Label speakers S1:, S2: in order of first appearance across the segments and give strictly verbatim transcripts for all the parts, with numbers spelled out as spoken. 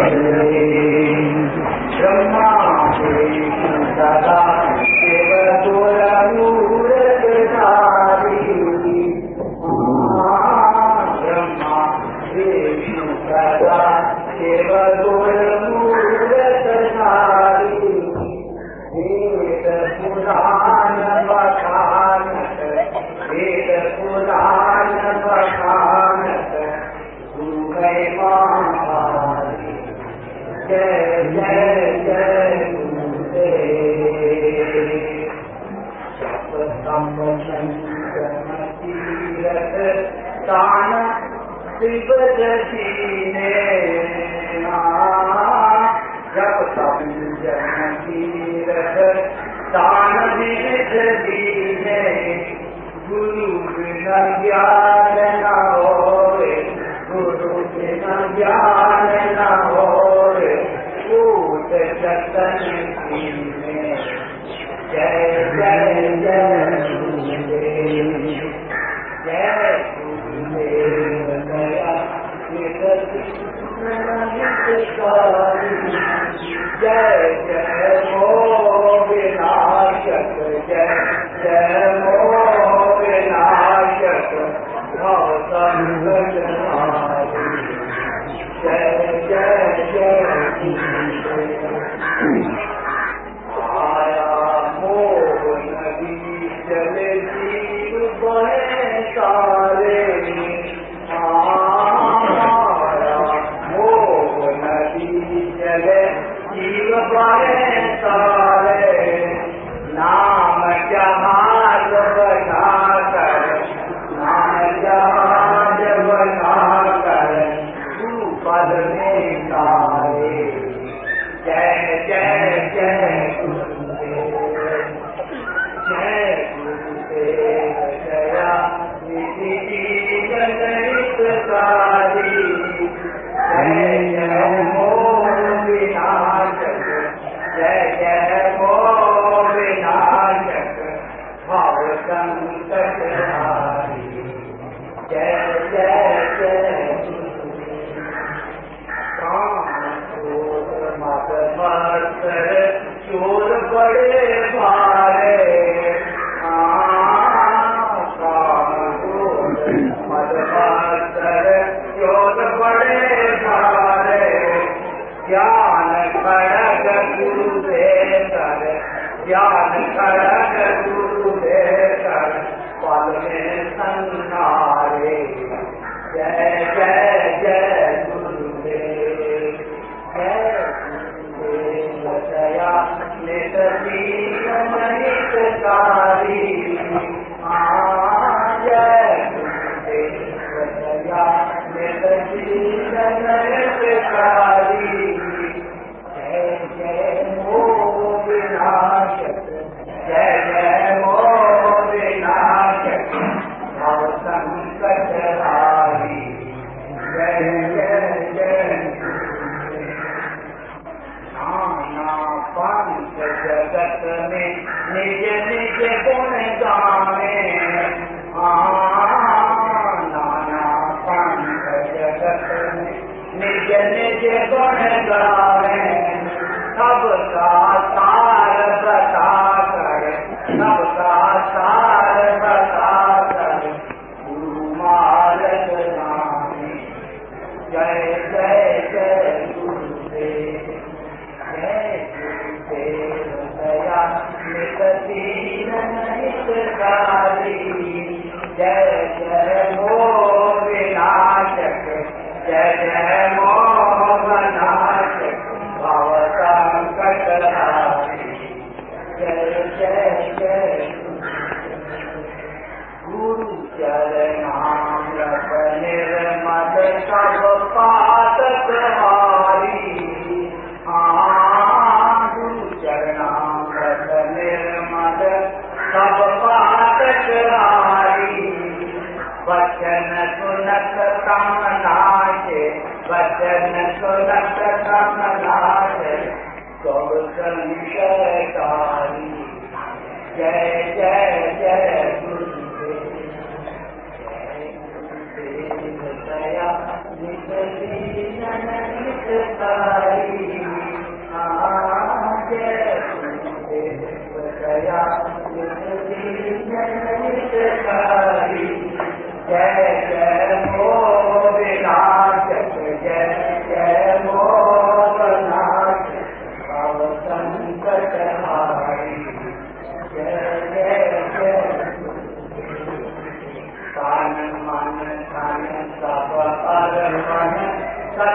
S1: Thank you.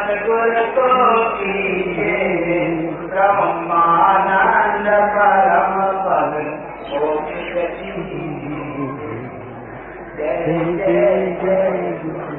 S1: सद्गुरु को कीजिए ब्रह्मानंद परम पद जय जय जय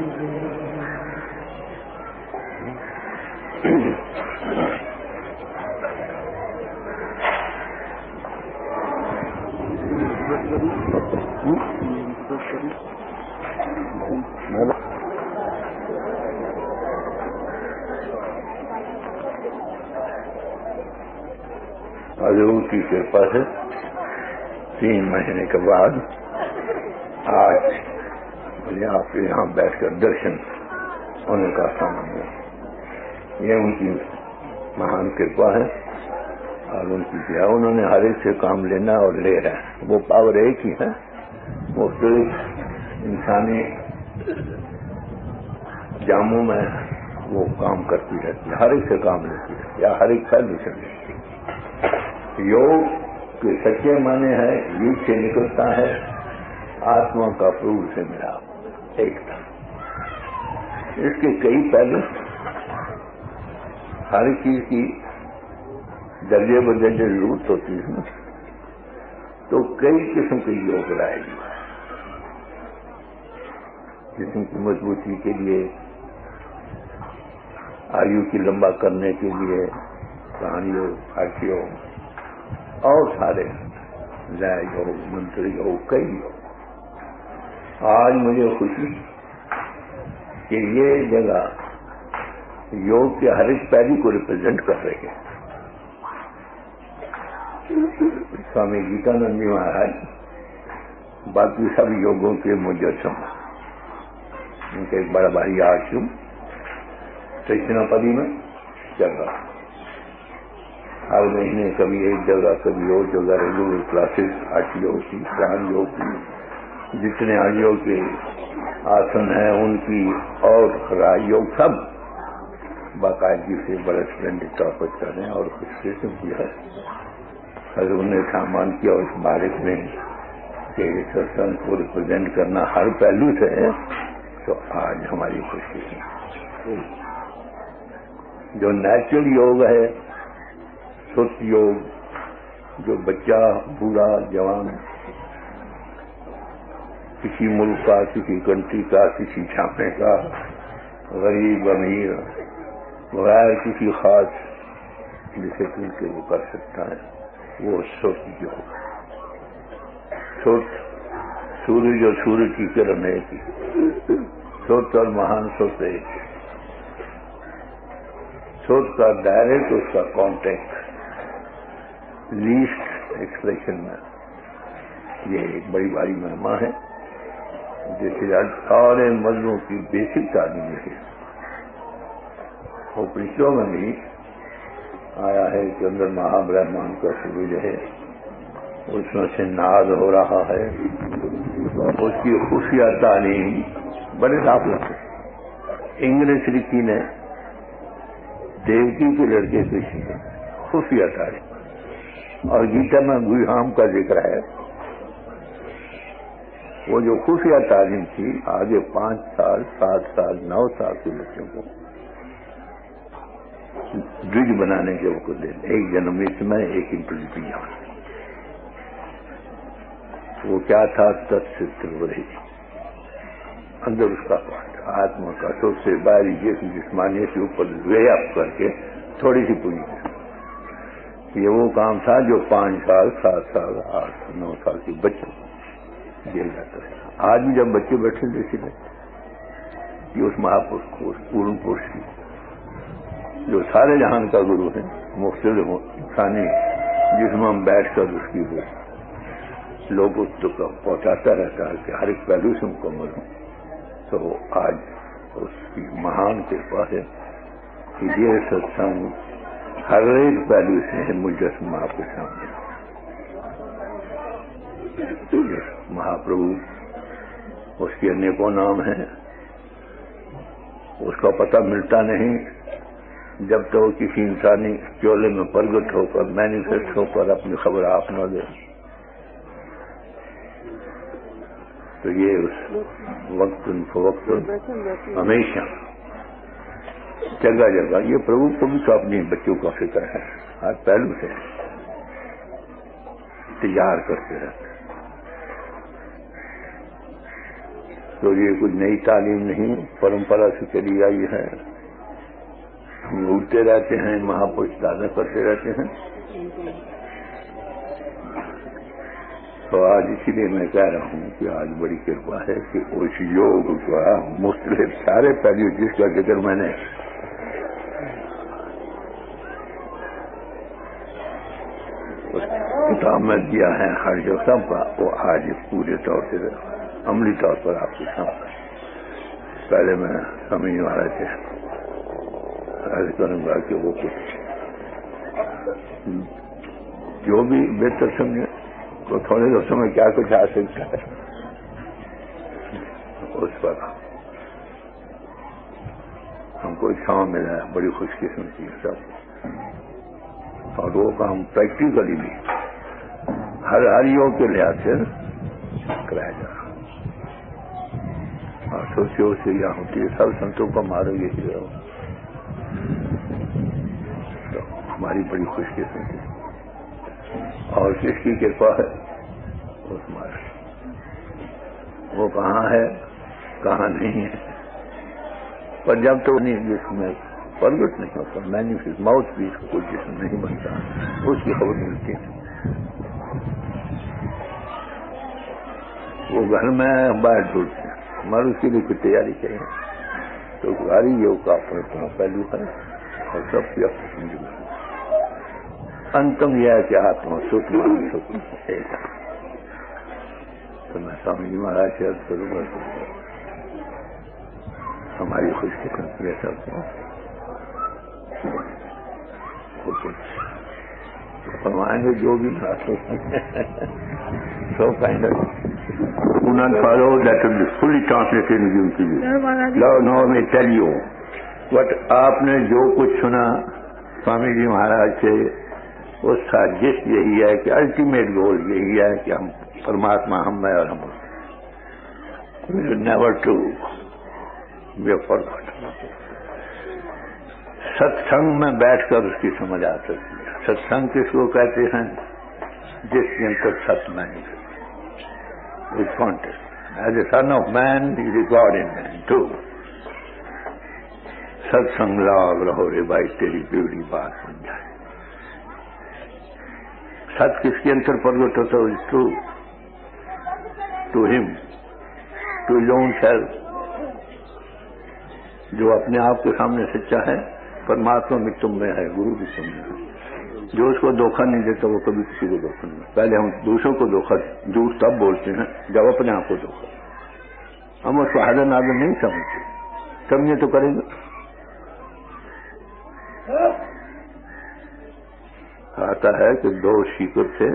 S2: हजूर की कृपा से तीन महीने के बाद आज मुझे आपके यहाँ बैठकर दर्शन होने का समय है। ये उनकी महान कृपा है और उनकी दया। उन्होंने हर एक से काम लेना और ले रहा है। वो पावर एक ही है, वो सिर्फ इंसानी जामों में वो काम करती रहती है, हर एक से काम लेती है या हर एक पहलू से लेती है। योग के सच्चे माने है युग से निकलता है आत्मा का प्रभु से मिला एकता। इसके कई पहलू, हर चीज की दर्जे बदर्जे जरूरत होती है, तो कई किस्म के योग लाएगी। जिस्म की मजबूती के लिए, आयु की लंबा करने के लिए प्राण योग, हठ योग और सारे लय योग, मंत्र योग, कई योग। आज मुझे खुशी कि ये जगह योग के हर एक पहलू को रिप्रेजेंट कर रही है। स्वामी गीतानंद जी महाराज बाकी सब योगों के मुजस्सम, उनके एक बड़ा भारी आश्रम कृष्णापदी में जगह, हर महीने कभी एक जगह कभी और जगह रेगुलर क्लासेस हठ योग की, प्राण योग की, जितने योग के आसन हैं उनकी और राज योग सब बाकायदगी से बड़े स्प्लेंडेड तौर पर कर रहे हैं और खुशी से किया है। हजूर ने सामान किया उस बारिश में कि सत्संग को रिप्रेजेंट करना हर पहलू से है, तो आज हमारी खुशी है। जो नेचुरल योग है, सुत योग, जो बच्चा बूढ़ा जवान, किसी मुल्क का, किसी कंट्री का, किसी छापे का, गरीब अमीर, बगैर किसी खास डिसिप्लिन के वो कर सकता है, वो सुत योग। सुत सूरज और सूरज की किरण है की, सुत और महान सुत एक। सुत का डायरेक्ट उसका कॉन्टेक्ट लीस्ट एक्सप्रेशन में ये एक बड़ी भारी महिमा है, जिसे आज सारे मजलों की बेसिक तालीम है। उपनिषदों में भी आया है कि अंदर महाब्रह्मांड का सूरज है, उसमें से नाद हो रहा है, उसकी खुफिया तालीम बड़े दाखिल है। इंग्लिश लिखी ने देवकी के लड़के कृष्ण है, खुफिया तालीम। और गीता में गुहाम का जिक्र है। वो जो खुफिया तालीम थी, आगे पांच साल, सात साल, नौ साल के बच्चों को द्विज बनाने के वो दे, एक जन्म इसमें, एक इंटरव्यू यहाँ। वो क्या था? तत्सिद्ध वही अंदर उसका पाठ, आत्मा का सबसे बाहरी जैसी जिस्मानी से ऊपर वे अप करके थोड़ी सी पूरी। ये वो काम था जो पांच साल, सात साल, आठ, नौ साल के बच्चों को दिया जाता है। आज भी जब बच्चे बैठे जैसे कि उस महापुरुष को, उस पूर्ण पुरुष की, जो सारे जहान का गुरु है, मुख्तलिफ इंसानी जिसमें हम बैठकर उसकी वो लोगों तक पहुंचाता रहता है कि हर एक पहलू से मुकम्मल हो। तो आज उसकी महान कृपा है कि ये सत्संग हर एक पहलू से मुजस्सम आपके सामने। महाप्रभु, उसके अनेकों नाम हैं, उसका पता मिलता नहीं जब तक तो किसी इंसानी चोले में प्रगट होकर, मैनिफेस्ट होकर अपनी खबर आप न दे। तो ये उस वक्त फवक्त हमेशा جگہ جگہ یہ پربھو کو بھی تو اپنے بچوں کا فکر ہے، ہر پہلو سے تیار کرتے رہتے. تو یہ کوئی نئی تعلیم نہیں، پرمپرا سے چلی آئی ہے. ہم اٹھتے رہتے ہیں، مہاپرش دادا کرتے رہتے ہیں. تو آج اسی لیے میں کہہ رہا ہوں کہ آج بڑی کرپا ہے کہ اس یوگ کا مختلف سارے پہلو جس کا ذکر میں نے کتاب میں دیا ہے ہر جو سب کا، وہ آج پورے طور سے عملی طور پر آپ کے سامنے. پہلے میں سمجھنے والے تھے، عرض کروں گا کہ وہ کچھ جو بھی بہتر سمجھے تو تھوڑے دو میں کیا کچھ آ سکتا ہے اس پر ہم کو چھاؤں ملا ہے، بڑی خوش قسمتی ہے سب. اور وہ کام پریکٹیکلی بھی ہر ہر یوگ کے لحاظ سے کرایا جا رہا. اور سوچو سے یہاں ہوتی ہے سب سنتوں کو مارو یہ رہو، تو ہماری بڑی خوش قسمتی ہے. اور کس کی کرپا ہے وہ تمہارا، وہ کہاں ہے کہاں نہیں ہے. پر جب تو نہیں جس میں پرگٹ نہیں ہوتا، مینیفیسٹ ماؤتھ پیس کو کوئی جسم نہیں بنتا، اس کی خبر ملتی ہے. وہ گھر میں باہر ڈھونڈتے ہیں، ہمارے اس کے لیے کوئی تیاری چاہیے. تو ساری یوگ کا اپنا اپنا پہلو ہے اور سب کی اپنی زندگی. انتم یہ ہے کہ آتما سکھ مان سکھ ایک. تو میں سوامی جی مہاراج سے عرض کروں گا ہماری خوش قسمتی ہے سب کو کچھ فرمائیں گے جو بھی سو kind do not follow that will be fully translated in to you. Now I may tell you what آپ نے جو کچھ سنا سوامی جی مہاراج سے، اس کا جس یہی ہے کہ الٹیمیٹ گول یہی ہے کہ ہم پرماتما ہم میں اور ہم نیور ٹو بی فارگاٹن. ستسنگ میں بیٹھ کر اس کی سمجھ آ سکتی ہے. ستسنگ کس کو کہتے ہیں؟ جس کے اندر ست many with contest. As a son of man, he is a God in man too. ستسنگ لاگ رہو رے بھائی تیری بیوڑی بات بن جائے. ست کس کے اندر پرگٹ ہوتا ہے؟ To to him to his own self. جو اپنے آپ کے سامنے سچا ہے، پرماتما بھی تم میں ہے، گرو بھی تم میں ہے. جو اس کو دھوکہ نہیں دیتا وہ کبھی کسی کو دھوکہ نہیں. پہلے ہم دوسروں کو دھوکہ جھوٹ تب بولتے ہیں جب اپنے آپ کو دھوکہ. ہم اس کو حاضر ناظر نہیں سمجھتے، سمجھے تو کریں گے. آتا ہے کہ دو شیکر تھے،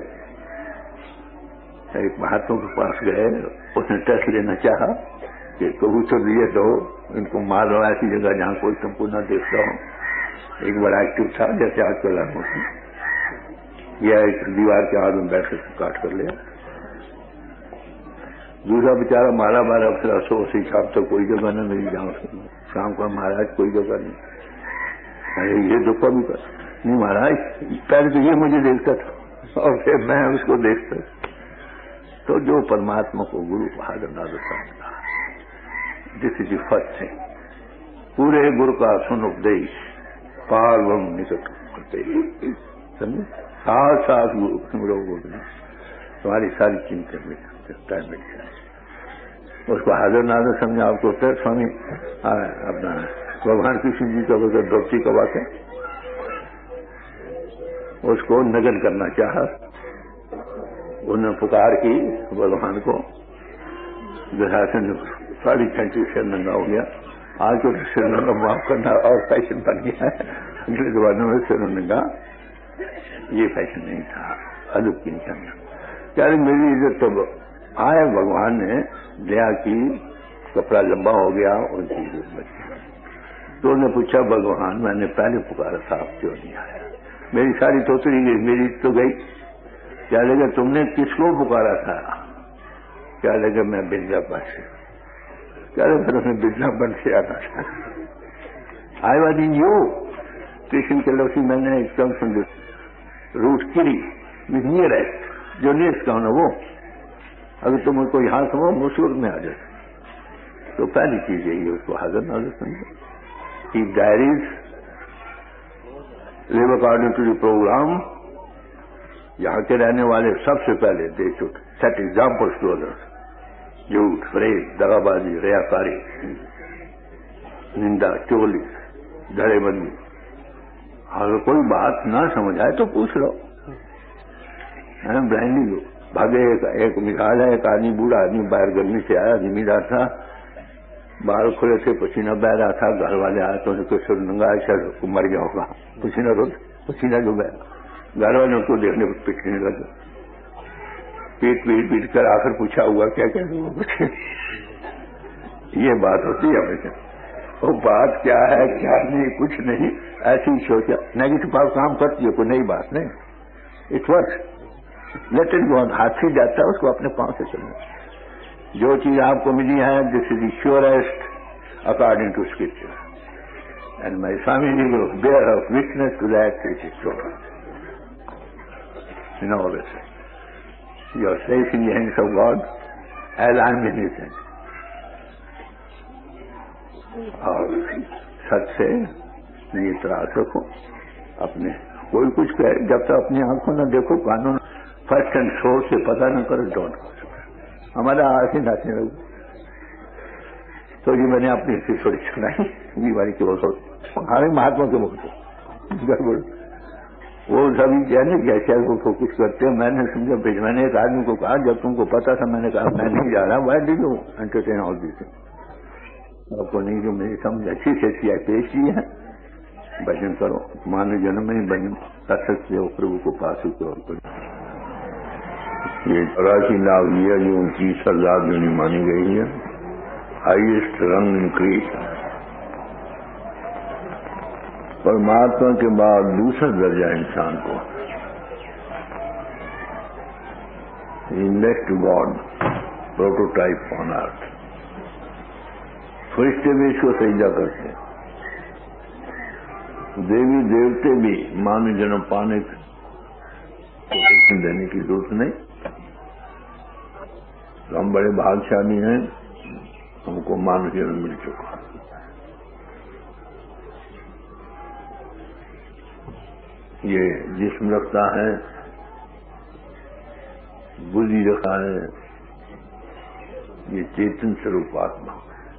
S2: ایک مہاتما کے پاس گئے، اس نے ٹیسٹ لینا چاہا کہ کبوتر دیے تو ان کو مار رہا ایسی جگہ جہاں کوئی تم کو نہ دیکھتا ہو. ایک بڑا ایکٹیو تھا جیسے آج کل ہم ہوتے ہیں، یا ایک دیوار کے ہاتھ میں بیٹھ کر کاٹ کر لیا. دوسرا بیچارہ مارا مارا افسر سو اسی شام تو کوئی جگہ نہ ملی جاؤ شام کو مہاراج کوئی جگہ نہیں. ارے یہ دکھا بھی کر نہیں مہاراج، پہلے تو یہ مجھے دیکھتا تھا اور پھر میں اس کو دیکھتا. تو جو پرماتما کو گرو کو حاضر ناظر سمجھتا، دس از دی فرسٹ تھنگ. پورے گرو کا سن اپدیش پال وم نکٹ کرتے سمجھے، ساتھ ساتھ گرو سمجھو بولنا تمہاری ساری چنتیں مٹ جائے. اس کو حاضر ناظر سمجھا. آپ کو پھر سوامی اپنا بھگوان کشن جی کا بغیر دوپتی کا واقعہ، اس کو نگن کرنا چاہا. انہوں نے پکار کی بھگوان کو، دشاسن ساری کنٹری سے ننگا ہو گیا. آج کو سر ننگا معاف کرنا اور فیشن بن گیا ہے. اگلے زمانے میں سر ننگا یہ فیشن نہیں تھا، ادب کی نشانی. کیا میری عزت تو آئے بھگوان نے دیا کی، کپڑا لمبا ہو گیا ان کی عزت بچ گئی. تو انہوں نے پوچھا بھگوان میں نے پہلے پکارا تھا آپ کیوں نہیں آیا؟ میری ساری توتری گئی، میری تو گئی. کیا لگا تم نے کس کو پکارا تھا؟ کیا لگا میں بندرا بن سے. کیا لگا پھر اس نے بندرا بن سے آنا تھا. I was in you. Krishna Kalasi मैंने it comes from the root kiri, with nearest, जो nearest का ना वो, अगर तुम कोई यहाँ से वो मुश्किल में आ जाए, तो पहली चीज यही है उसको हाजिर नाजिर समझो. Keep diaries, live according to the program. यहाँ के रहने वाले सबसे पहले दे should set examples to others. झूठ, फरेब, दगाबाजी, रियाकारी, निंदा, चोली, धड़ेबंदी. अगर कोई बात ना समझ आए तो पूछ लो. ब्लाइंडली लो. भागे एक, एक मिसाल है, एक आदमी बूढ़ा आदमी बाहर गर्मी से आया, जिम्मेदार था, बाहर खुले थे, पसीना बह रहा था. घर वाले आए तो उनको सिर नंगा शायद मर गया होगा, पसीना रोज पसीना जो बह. घर वाले उसको देखने पर पिटने लगे, पीट पीट पीट कर आखिर पूछा हुआ क्या कह रहे हो. ये बात होती है हमेशा. वो बात क्या है क्या नहीं कुछ नहीं, ऐसी सोचा. नेगेटिव पावर काम करती है, कोई नई बात नहीं. It works. Let it go on. हाथ से जाता है उसको अपने पांव से चलना. जो चीज आपको मिली है, this is the surest according to scripture, and my Swami ji will bear of witness to that it is so. You know this. You are safe in the hands of God as I am in His hands. और सच से ये त्रास रखो अपने. कोई कुछ कहे जब तक अपनी आंखों न देखो, कानून फर्स्ट एंड सोर्स से पता न करो, डोंट. हमारा आंखें नाचने लगे. तो ये मैंने अपनी हिस्ट्री थोड़ी सुनाई बीमारी के बहुत हमारे महात्मा के मुख से गड़बड़. वो सभी कहने क्या शायद वो कुछ करते हैं. मैंने समझा भेज. मैंने एक आदमी को कहा जब तुमको पता था, मैंने कहा मैं नहीं जा रहा. Why did you entertain all this? आपको नहीं जो मेरी समझ अच्छी से अच्छी पेश की है. भजन करो, मानव जन्म में भजन कर सकते हो, प्रभु को पा सकते हो. ये चौरासी लाख ये जो उनतीस हजार जो मानी गई है, हाईएस्ट रंग इन क्रिएशन. परमात्मा के बाद दूसरा दर्जा इंसान को, next God, prototype on earth. फरिश्ते भी इसको सजदा करते हैं, देवी देवते भी मानव जन्म पाने को देने की जरूरत नहीं. तो हम बड़े भाग्यशाली हैं, हमको मानव जन्म मिल चुका. ये जिस्म रखता है, बुद्धि रखता है, ये चेतन स्वरूप आत्मा.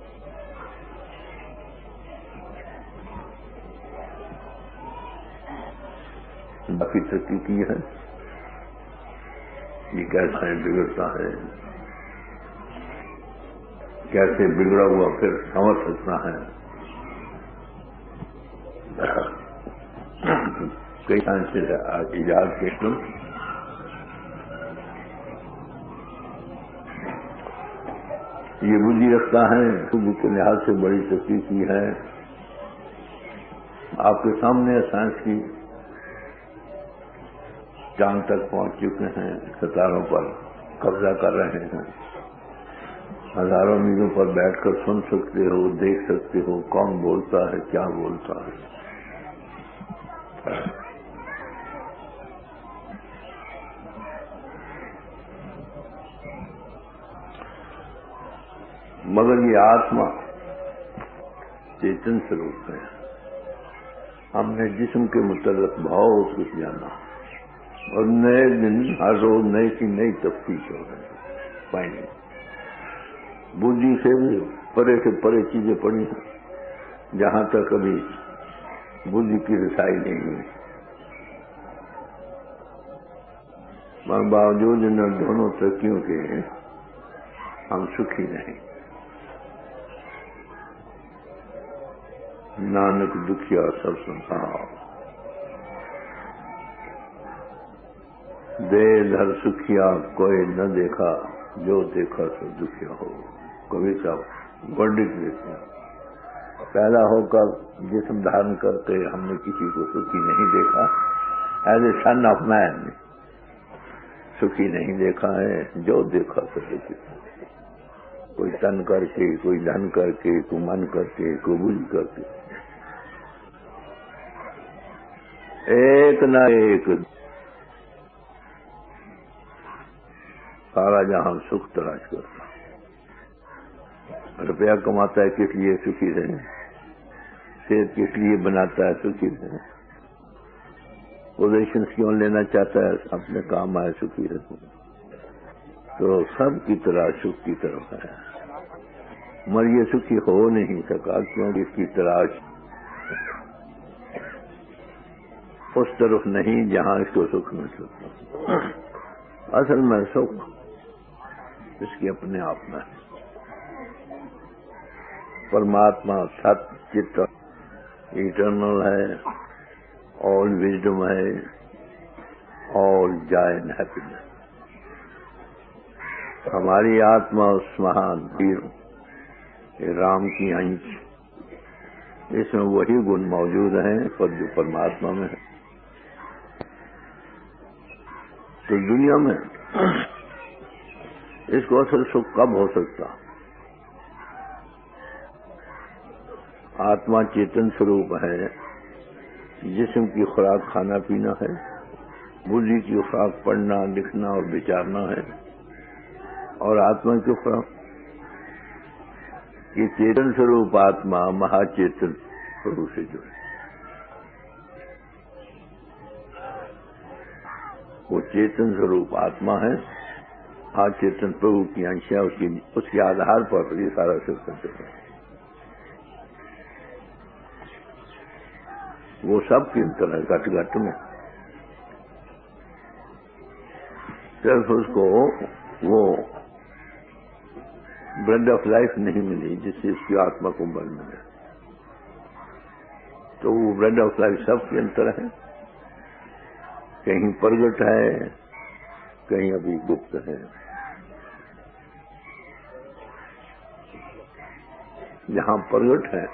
S2: बाकी तरक्की की है. ये कैसे बिगड़ता है, कैसे बिगड़ा हुआ फिर संवर सकता है. कई से इजाद के तुम ये बुद्धि रखता है, बुद्धि के लिहाज से बड़ी तरक्की की है. आपके सामने साइंस की चांद तक पहुंच चुके हैं, सितारों पर कब्जा कर रहे हैं. हजारों मीलों पर बैठकर सुन सकते हो, देख सकते हो कौन बोलता है, क्या बोलता है. मगर ये आत्मा चेतन स्वरूप है. हमने जिस्म के मुतल्लिक़ बहुत कुछ जाना, और नए दिन हर रोज नई की नई तफ्तीश हो रही है. फाइनली बुद्धि से भी परे से परे चीजें पड़ी हैं, जहां तक अभी बुद्धि की रसाई नहीं हुई. मगर बावजूद इन दोनों तरक्कियों के हम सुखी नहीं. नानक दुखिया सब संसार, दे धर सुखिया कोई न देखा, जो देखा सो दुखिया हो. कवि साहब वर्डिक देते हैं. पैदा होकर जिस्म धारण करके हमने किसी को सुखी नहीं देखा. As a son of man सुखी नहीं देखा है. जो देखा सो दुखी. कोई तन करके, कोई धन करके, कोई मन करके, कोई बुझ करके, ایک نہ ایک سارا جہاں سکھ تلاش کرتا. روپیہ کماتا ہے کس لیے؟ سکھی رہے. صحت کس لیے بناتا ہے؟ سکھی رہے. پوزیشنس کیوں لینا چاہتا ہے؟ اپنے کام آئے سکھی رہے. تو سب کی تلاش سکھ کی طرف ہے، مگر یہ سکھی ہو نہیں سکا کیونکہ اس کی تلاش اس طرف نہیں جہاں اس کو سکھ مل سکتا. اصل میں سکھ اس کے اپنے آپ میں پرماتما ست چت ایٹرنل ہے، آل وزڈم ہے، آل جائے اینڈ ہیپینس. ہماری آتما اس مہان ویر رام کی انش، اس میں وہی گن موجود ہیں پر جو پرماتما میں ہے. تو دنیا میں اس کو اصل سکھ کب ہو سکتا؟ آتما چیتن سوروپ ہے، جسم کی خوراک کھانا پینا ہے، بدھی کی خوراک پڑھنا لکھنا اور بچارنا ہے، اور آتما کی خوراک یہ چیتن سوروپ آتما مہا چیتن پربھو سے جڑے. وہ چیتن سوروپ آتما ہے، مہا چیتن پربھو کی انشا اس کی اس کے آدھار پر یہ سارا سسٹم چل رہا ہے. وہ سب کی طرح گٹ گٹ میں صرف اس کو وہ بریڈ آف لائف نہیں ملی جس سے اس کی آتما کو بل ملے. تو وہ بریڈ آف لائف سب کے اندر ہے، کہیں پرگٹ ہے کہیں ابھی گپت ہے. جہاں پرگٹ ہے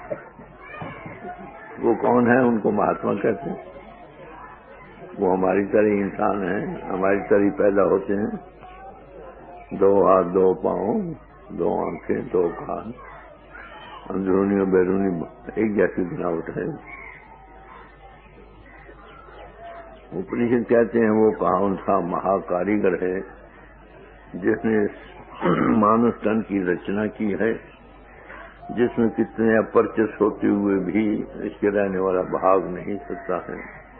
S2: وہ کون ہے؟ ان کو مہاتما کہتے ہیں. وہ ہماری طرح انسان ہیں، ہماری طرح پیدا ہوتے ہیں، دو ہاتھ دو پاؤں دو آنکھیں دو کان، اندرونی اور بیرونی ایک جیسی بناوٹ ہے. اپنشد کہتے ہیں وہ کون سا مہا کاریگر ہے جس نے مانس تن کی رچنا کی ہے، جس میں کتنے اپرچس ہوتے ہوئے بھی اس کے رہنے والا بھاگ نہیں سکتا ہے.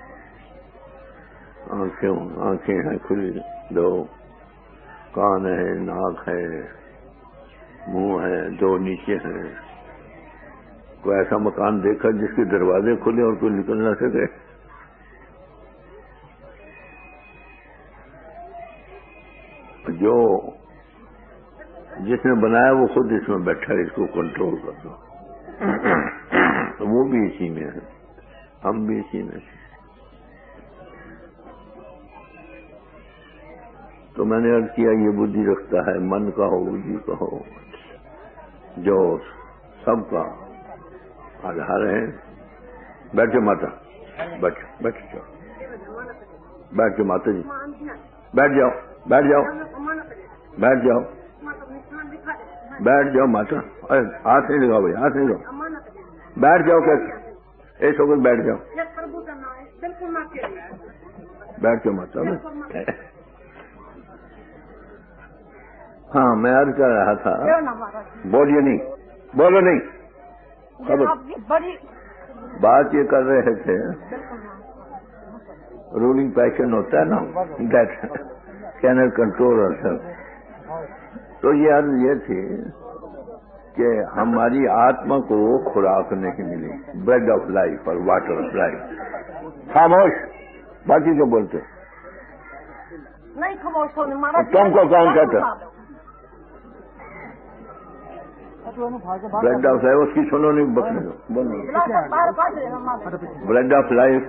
S2: آنکھیں آنکھیں ہیں کھلی دو، کان ہے، ناک ہے، منہ ہے، دو نیچے ہیں. کوئی ایسا مکان دیکھا جس کے دروازے کھلے اور کوئی نکل نہ سکے؟ جو جس نے بنایا وہ خود اس میں بیٹھا ہے، اس کو کنٹرول کر دو. تو وہ بھی اسی میں ہے، ہم بھی اسی میں ہیں. تو میں نے عرض کیا یہ بدھی رکھتا ہے، من کا ہو بدھی کا ہو، جو سب کا آدھار ہے. بیٹھے ماتا، بیٹھ بیٹھ جاؤ، بیٹھ جاؤ ماتا جی، بیٹھ جاؤ بیٹھ جاؤ بیٹھ جاؤ بیٹھ جاؤ ماتا. ہاتھ نہیں لگاؤ بھائی، ہاتھ نہیں لگاؤ، بیٹھ جاؤ. کیا ایسے وقت بیٹھ جاؤ، بیٹھ جاؤ ماتا. ہاں میں عرض کر رہا تھا، بولیے نہیں، بولو نہیں. بات یہ کر رہے تھے رولنگ پیشن ہوتا ہے نا، that can't control our self. تو یہ عرض یہ تھی کہ ہماری آتما کو خوراک نہیں ملی، بریڈ آف لائف اور واٹر آف لائف. خاموش، باقی جو بولتے تم کو کون کہتا؟ بریڈ آف لائف اس کی سنو نہیں، بولو. Bread of life,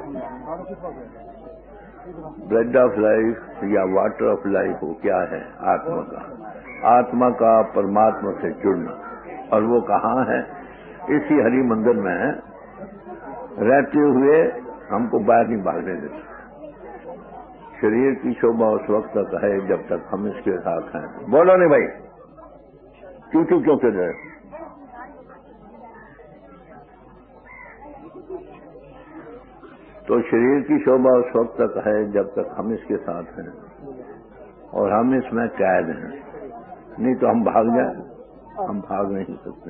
S2: bread of life یا واٹر آف لائف وہ کیا ہے؟ آتما کا، آتما کا پرماتما سے جڑنا. اور وہ کہاں ہے؟ اسی ہری مندر میں رہتے ہوئے ہم کو باہر نہیں بھاگنے دیتا. شریر کی شوبہ اس وقت تک ہے جب تک ہم اس کے ساتھ ہیں. بولو نہیں بھائی، کیوں کیوں کیوں کر رہے؟ تو شریر کی شعبہ اس وقت تک ہے جب تک ہم اس کے ساتھ ہیں اور ہم اس میں قید ہیں، نہیں تو ہم بھاگ جائیں، ہم بھاگ نہیں سکتے۔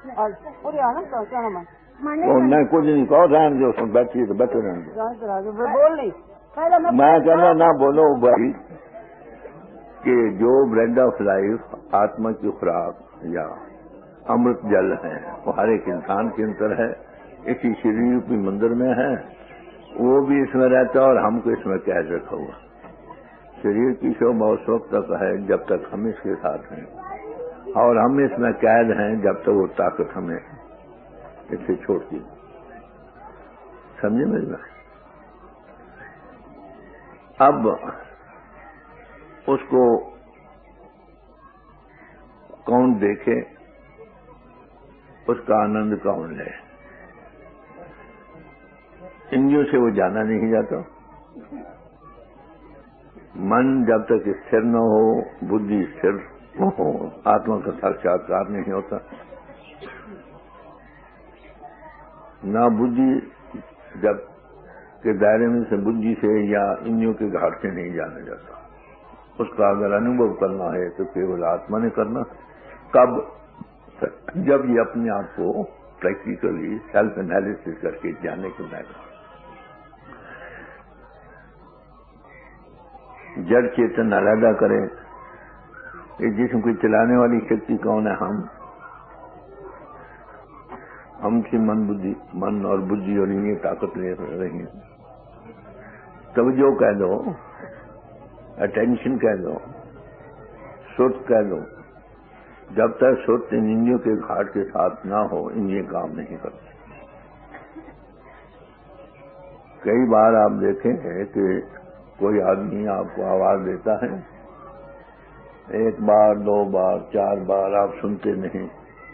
S2: میں کچھ نہیں کہو، رہنے دو، بیٹھیے تو بیٹھے رہنے دو۔ میں کہنا نہ بولو بھائی کہ جو بریڈ آف لائف آتما کی خوراک یا امرت جل ہے وہ ہر ایک انسان کے اندر ہے، اسی شریر کی مندر میں ہے، وہ بھی اس میں رہتا ہے اور ہم کو اس میں قید رکھا ہوا۔ شریر کی شعبہ اس وقت تک ہے جب تک ہم اس کے ساتھ ہیں اور ہم اس میں قید ہیں جب تک وہ طاقت ہمیں اس سے چھوڑتی۔ سمجھے میری بات؟ اب اس کو کون دیکھے، اس کا آنند کون لے؟ انجیوں سے وہ جانا نہیں جاتا۔ من جب تک استھر نہ ہو، بدھی استھر نہ ہو، آتما کا ساکشاتکار نہیں ہوتا۔ نہ بدھی جب کے دائرے میں سے بدھی سے یا انجیوں کے گھاٹ سے نہیں جانا جاتا۔ اس کا اگر انوبھو کرنا ہے تو کیول آتما نے کرنا۔ کب؟ جب یہ اپنے آپ کو پریکٹیکلی سیلف انالیسس کر کے جانے کے لائق جڑ چیتن علیحدہ کرے، یہ جسم کو چلانے والی شکتی کون ہے؟ ہم ہم سے من بدھی من اور بدھی اور یہ طاقت لے رہی ہیں۔ توجہ کہہ دو، اٹینشن کہہ دو، سرت کہہ دو، جب تک سرت ان انجیوں کے گھاٹ کے ساتھ نہ ہو انجیں کام نہیں کرتے۔ کئی بار آپ دیکھیں گے کہ کوئی آدمی آپ کو آواز دیتا ہے، ایک بار دو بار چار بار آپ سنتے نہیں،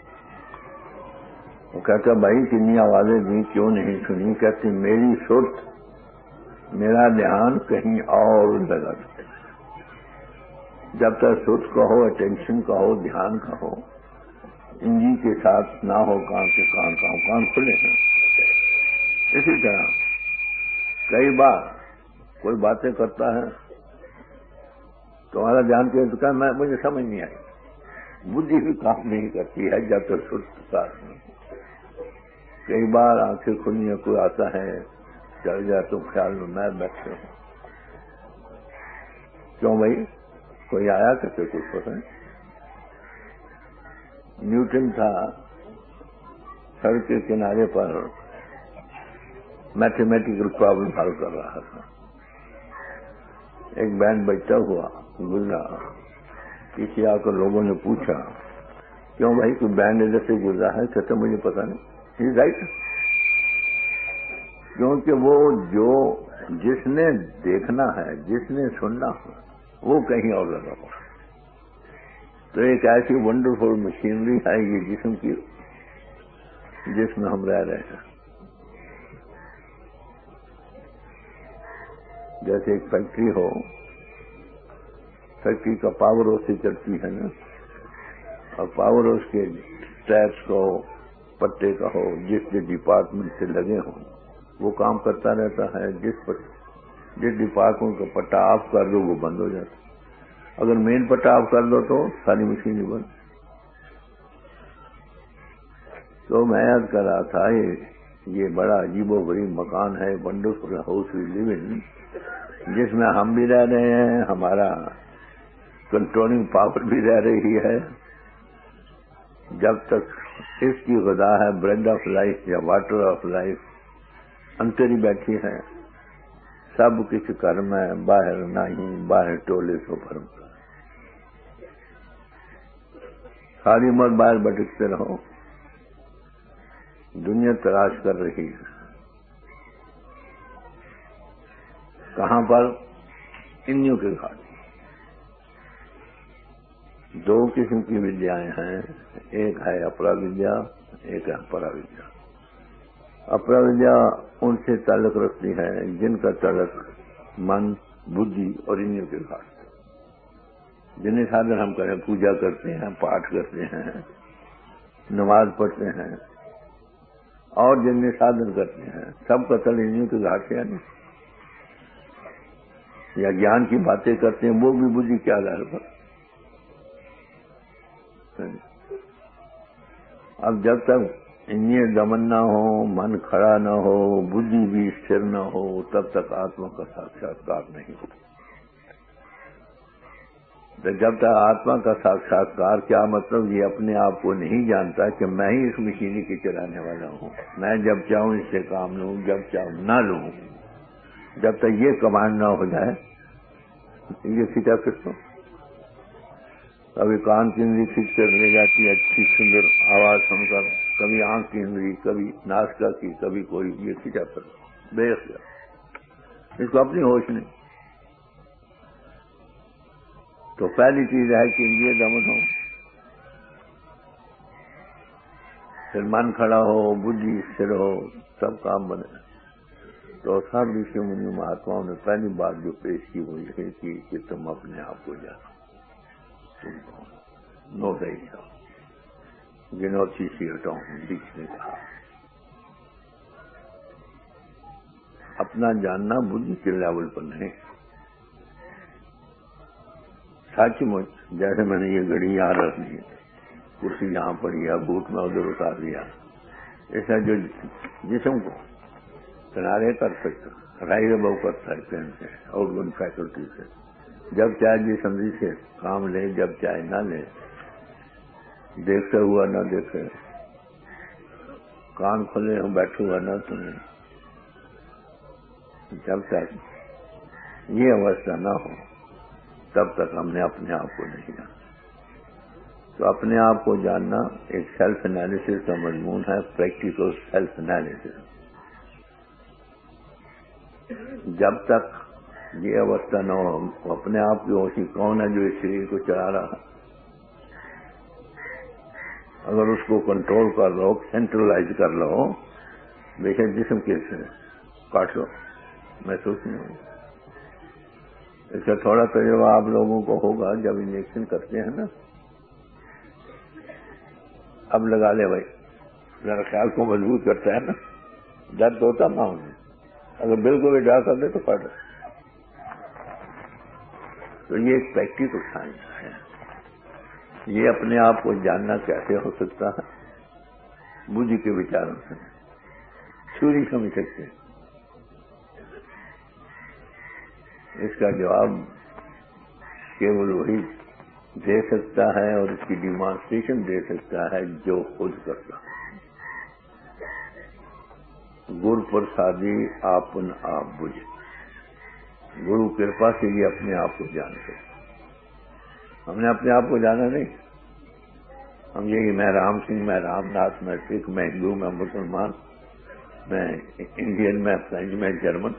S2: وہ کہتا بھائی کتنی آوازیں دی کیوں نہیں سنی؟ کہتے میری سرت میرا دھیان کہیں اور لگا تھا۔ جب تک سرت کا ہو، اٹینشن کا ہو، دھیان کا ہو، انجی کے ساتھ نہ ہو کان کے کان کا کان کھلے ہیں۔ اسی طرح کئی بار کوئی باتیں کرتا ہے تمہارا دھیان کے کہ میں مجھے سمجھ نہیں آئی، بدھی بھی کام نہیں کرتی ہے جب تک سرت ساتھ نہیں۔ کئی بار آنکھیں کھلی ہیں، کوئی آتا ہے چل جائے تو خیال میں میں بیٹھے ہوں، کیوں بھائی کوئی آیا کہتے کچھ پسند؟ نیوٹن تھا سڑک کے کنارے پر میتھمیٹیکل پرابلم حل کر رہا تھا، ایک بینڈ بجتا ہوا گزرا، پیچھے آ کر لوگوں نے پوچھا کیوں بھائی کوئی بینڈ ادھر سے گزرا ہے؟ کہتے مجھے پتا نہیں۔ ہی رائٹ، کیونکہ وہ جو جس نے دیکھنا ہے، جس نے سننا ہے، وہ کہیں اور لگا ہوا۔ تو ایک ایسی ونڈرفل مشینری ہے یہ جسم کی، جس میں ہم رہ رہے ہیں۔ جیسے ایک فیکٹری ہو، فیکٹری کا پاور اس سے چلتی ہے نا، اور پاور اس کے ٹیپس کا ہو، پٹے کا ہو، جس جس ڈپارٹمنٹ سے لگے ہوں وہ کام کرتا رہتا ہے۔ جس پر جس ڈپارٹمنٹ کا پٹا آف کر دو وہ بند ہو جاتا ہے، اگر مین پٹا آف کر دو تو ساری مشینیں بند۔ تو میں یاد کر رہا تھا یہ یہ بڑا عجیب و غریب مکان ہے، ونڈرفل ہاؤس وی لیو ان، جس میں ہم بھی رہ رہے ہیں، ہمارا کنٹرولنگ پاور بھی رہ رہی ہے۔ جب تک اس کی غذا ہے بریڈ آف لائف یا واٹر آف لائف انتری بیٹھی ہے، سب کچھ کرم ہے، باہر نہیں، باہر ٹولے سو بھرم کا، ساری عمر باہر بھٹکتے رہو، دنیا تلاش کر رہی ہے کہاں پر؟ انیوں کے گھاٹ۔ دو قسم کی ودیائیں ہیں، ایک ہے اپرا ودیا، ایک ہے پرا ودیا۔ اپرا ودیا ان سے تعلق رکھتی ہے جن کا تعلق من، بدھی اور انیوں کے گھاٹ سے، جنہیں سادھن ہم کریں، پوجا کرتے ہیں، پاٹھ کرتے ہیں، نماز پڑھتے ہیں، اور جن سادھن کرتے ہیں سب قتل انہیں کے گھاٹ سے نہیں، یا جان کی باتیں کرتے ہیں وہ بھی بدھی کے آدھار پر۔ اب جب تک انہیں دمن نہ ہو، من کھڑا نہ ہو، بدھی بھی استھر نہ ہو، تب تک آتما کا ساکشاتکار نہیں ہو۔ جب تک آتما کا ساکشاتکار کیا مطلب، یہ اپنے آپ کو نہیں جانتا کہ میں ہی اس مشینری کے چلانے والا ہوں، میں جب چاہوں اس سے کام لوں، جب چاہوں نہ لوں، جب تک یہ کمانڈ نہ ہو جائے یہ کھینچا پھر تو کبھی کان کی اندھی کھینچ کر لے جاتی ہے اچھی سندر آواز سن کر، کبھی آنکھ کی اندھی، کبھی ناسکا کی، کبھی کوئی، یہ کھینچا پھر بے اختیار، اس کو اپنی ہوش نہیں۔ تو پہلی چیز ہے کہ یہ دمن ہو، پھر من کھڑا ہو، بدھی استھر ہو، سب کام بنے۔ تو سب رشی منی مہاتماؤں نے پہلی بات جو پیش کی وہ یہ کی کہ تم اپنے آپ کو جانو، تم کون، نو دہی گنوتی سی ہٹاؤں بیچ نے کہا۔ اپنا جاننا بدھی کے لیول پر نہیں، سچ مچ جیسے میں نے یہ گھڑی یہاں رکھ دی، کرسی یہاں پڑی ہے، بوٹ میں ادھر اتار دیا، ایسا جو جسم کو کنارے کر سکتا، رائے بہو کرتا ہے پین سے، آؤٹ گوئنگ فیکلٹی سے، جب چاہے جسم سے کام لے، جب چاہے نہ لے، دیکھتے ہوا نہ دیکھے، کان کھلے ہوں بیٹھے ہوا نہ سنے، جب تک یہ اوستھا نہ ہو تب تک ہم نے اپنے آپ کو نہیں جانا۔ تو اپنے آپ کو جاننا ایک سیلف انالیسس کا مضمون ہے، پریکٹیکل سیلف انالیسس۔ جب تک یہ اوستھا نہ ہو اپنے آپ کی ہوشی کون ہے جو اس شریر کو چلا رہا، اگر اس کو کنٹرول کر لو، سینٹرلائز کر لو، بے شک جسم کیسے کاٹ لو، محسوس نہیں ہوگا۔ اس کا تھوڑا تجربہ آپ لوگوں کو ہوگا جب انجیکشن کرتے ہیں نا، اب لگا لے بھائی، ذرا خیال کو مضبوط کرتا ہے نا، درد ہوتا نہ ہونے، اگر بالکل بھی ڈرا کر دے تو کاٹ۔ تو یہ ایک پریکٹیکل سائنس ہے۔ یہ اپنے آپ کو جاننا کیسے ہو سکتا ہے؟ بدھی کے وچاروں سے چھری سمجھ سکتے ہیں۔ اس کا جواب کیول وہی دے سکتا ہے اور اس کی ڈیمانسٹریشن دے سکتا ہے جو خود کرتا ہے۔ گر پرسادی آپن آپ بجھ، گرو کرپا سے یہ اپنے آپ کو جان سکتے۔ ہم نے اپنے آپ کو جانا نہیں، ہم یہی میں رام سنگھ، میں رام ناتھ، میں سکھ، میں ہندو، میں مسلمان، میں انڈین، میں فرینچ، میں جرمن۔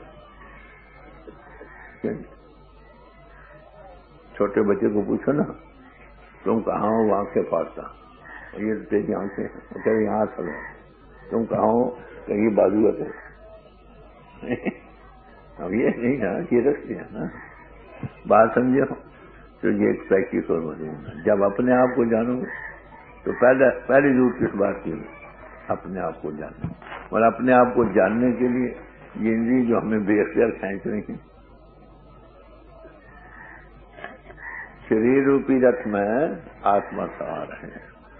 S2: چھوٹے بچے کو پوچھو نا تم کہاں ہو، وہ آنکھیں پھاڑتا، یہ تیری آنکھیں، وہ کہہ رہی یہاں چلو، تم کہاں ہو، کہیں بازو ہے۔ اب یہ نہیں نا، یہ رکھتے ہیں نا، بات سمجھے ہو؟ تو یہ ایک پریکٹیکل مضمون ہے۔ جب اپنے آپ کو جانو گے تو پہلے پہلی ضرورت کس بات کی ہے؟ اپنے آپ کو جاننا۔ اور اپنے آپ کو جاننے کے لیے یہ اندھی جو ہمیں بے اختیار کھینچ رہی ہیں، شریر روپی رتھ میں آتما سوار ہے،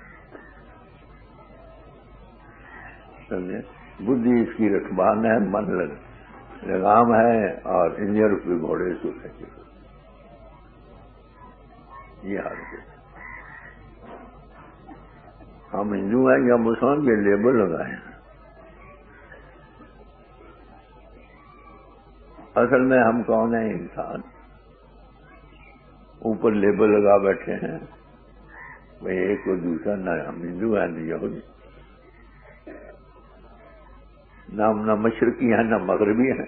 S2: سمجھے؟ بدھی اس کی رکھبان ہے، من لگام ہے، اور انجن روپی گھوڑے اس کو کھینچے۔ یہ حال ہے۔ ہم ہندو ہیں یا مسلمان یہ لیبل لگائے ہیں، اصل میں ہم کون ہیں؟ انسان۔ اوپر لیبل لگا بیٹھے ہیں بھئی ایک کو دوسرا، نہ ہم ہندو ہیں نہ یہودی، نہ ہم نہ مشرقی ہیں نہ مغربی ہیں،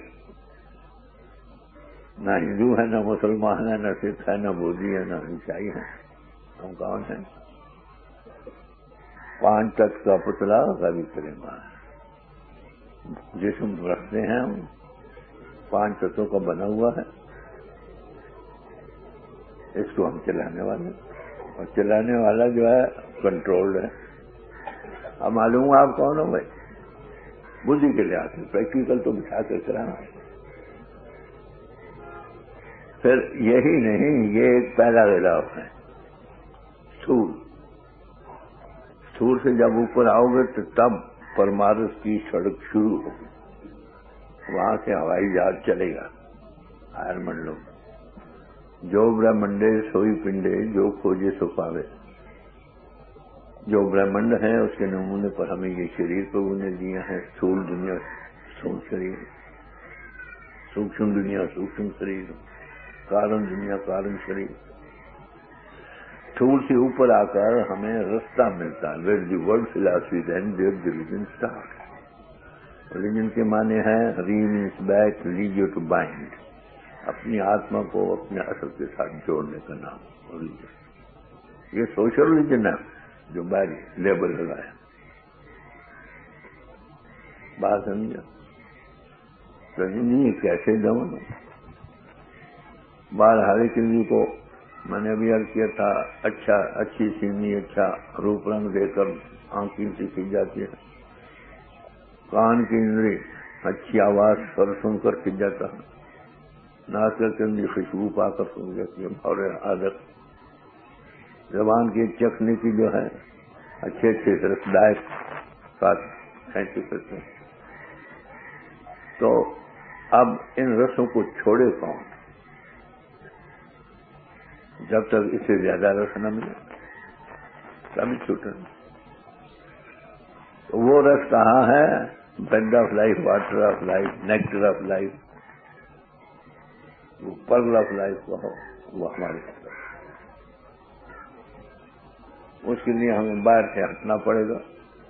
S2: نہ ہندو ہیں نہ مسلمان ہیں، نہ سکھ ہیں نہ بودھی ہیں نہ عیسائی ہیں۔ ہم کون ہیں؟ پانچ تک کا پتلا غبی کرما ہے، جسم رکھتے ہیں ہم، پانچ تتوں کا بنا ہوا ہے، اس کو ہم چلانے والے، اور چلانے والا جو ہے کنٹرولڈ ہے۔ اب معلوم آپ کون ہو بھائی؟ بدھی کے لحاظ سے پریکٹیکل تو بٹھا کر کرانا. پھر یہی نہیں، یہ ایک پہلا غلاف ہے ستھول. ستھول سے جب اوپر آؤ گے تو تب پرمارس کی سڑک شروع ہوگی. وہاں سے ہوائی جہاز چلے گا ہائر منڈلوں. جو برہمنڈے سوئی پنڈے جو کھوجے سو پاوے. جو برہمنڈ ہیں اس کے نمونے پر ہمیں یہ شریر کو انہیں دیا ہے. ستھول دنیا ستھول شریر، سوکشم دنیا سوکشم شریر، کارن دنیا کارن شریر. ستھول سے اوپر آ کر ہمیں رستہ ملتا ہے. Where the world philosophy then there the religion start. Religion کے معنی ہے re means back religio to bind, اپنی آتما کو اپنے اصل کے ساتھ جوڑنے کا نام ریلیجن. یہ سوشل ریلیجن ہے جو باہری لیبل لگایا. بات سمجھا؟ تو نہیں کیسے دون بار ہر کسی کو میں نے ابھی عرض کیا تھا، اچھا اچھی سینی اچھا روپ رنگ دے کر آنکھیں سے کھل جاتی ہے. کان کی اندری اچھی آواز پر سن کر کھل جاتا ہے. ناصر کے اندر خوشبو پا کر سن جاتی ہے. اور عادت زبان کی چکھنے کی جو ہے اچھے اچھے رسدائق ساتھ کھینچے کرتے ہیں. تو اب ان رسوں کو چھوڑے کون جب تک اس سے زیادہ رس نہ ملے کبھی چھوٹے. تو وہ رس کہاں ہے؟ Bread of life, water of life, nectar of life, وہ پرل آف لائف کو ہو وہ ہمارے پاس. اس کے لیے ہمیں باہر سے ہٹنا پڑے گا.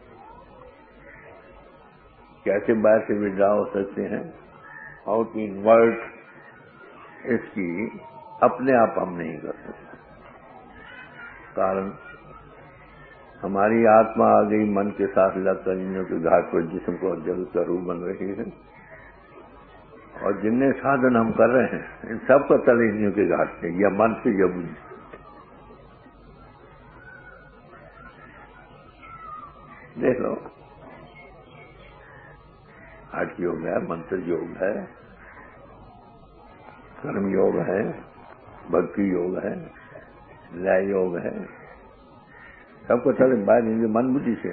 S2: کیسے باہر سے وڈرا ہو سکتے ہیں؟ ہاؤ ٹو انورٹ اس کی اپنے آپ ہم نہیں کر سکتے. کارن ہماری آتما آ گئی من کے ساتھ لگ کر انوں کے گھاٹ پر جسم کو جگت کا روح بن رہی ہے. اور جتنے سادھن ہم کر رہے ہیں ان سب کا تل انوں کے گھاٹ سے یا من سے یا بدھ. دیکھ لو ہٹھ یوگ ہے، منتر یوگ ہے، کرم یوگ ہے، بھکتی یوگ ہے، لے یوگ ہے. سب کو چلے باہر من بدھی سے.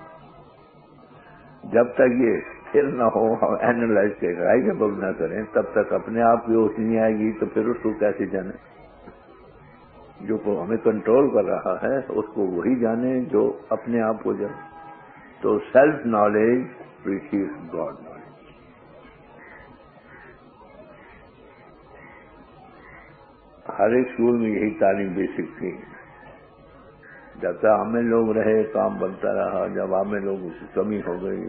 S2: جب تک یہ پھر نہ ہو ہم اینالائز کریں آئی کے بگ نہ کریں تب تک اپنے آپ کی ہوش نہیں آئے گی. تو پھر اس کو کیسے جانے؟ جو کو ہمیں کنٹرول کر رہا ہے اس کو وہی جانے جو اپنے آپ کو جانے. تو self knowledge precedes God knowledge. ہر ایک اسکول میں یہی تعلیم بیسک تھی. جب تک ہمیں لوگ رہے کام بنتا رہا. جب ہمیں لوگوں کی کمی ہو گئی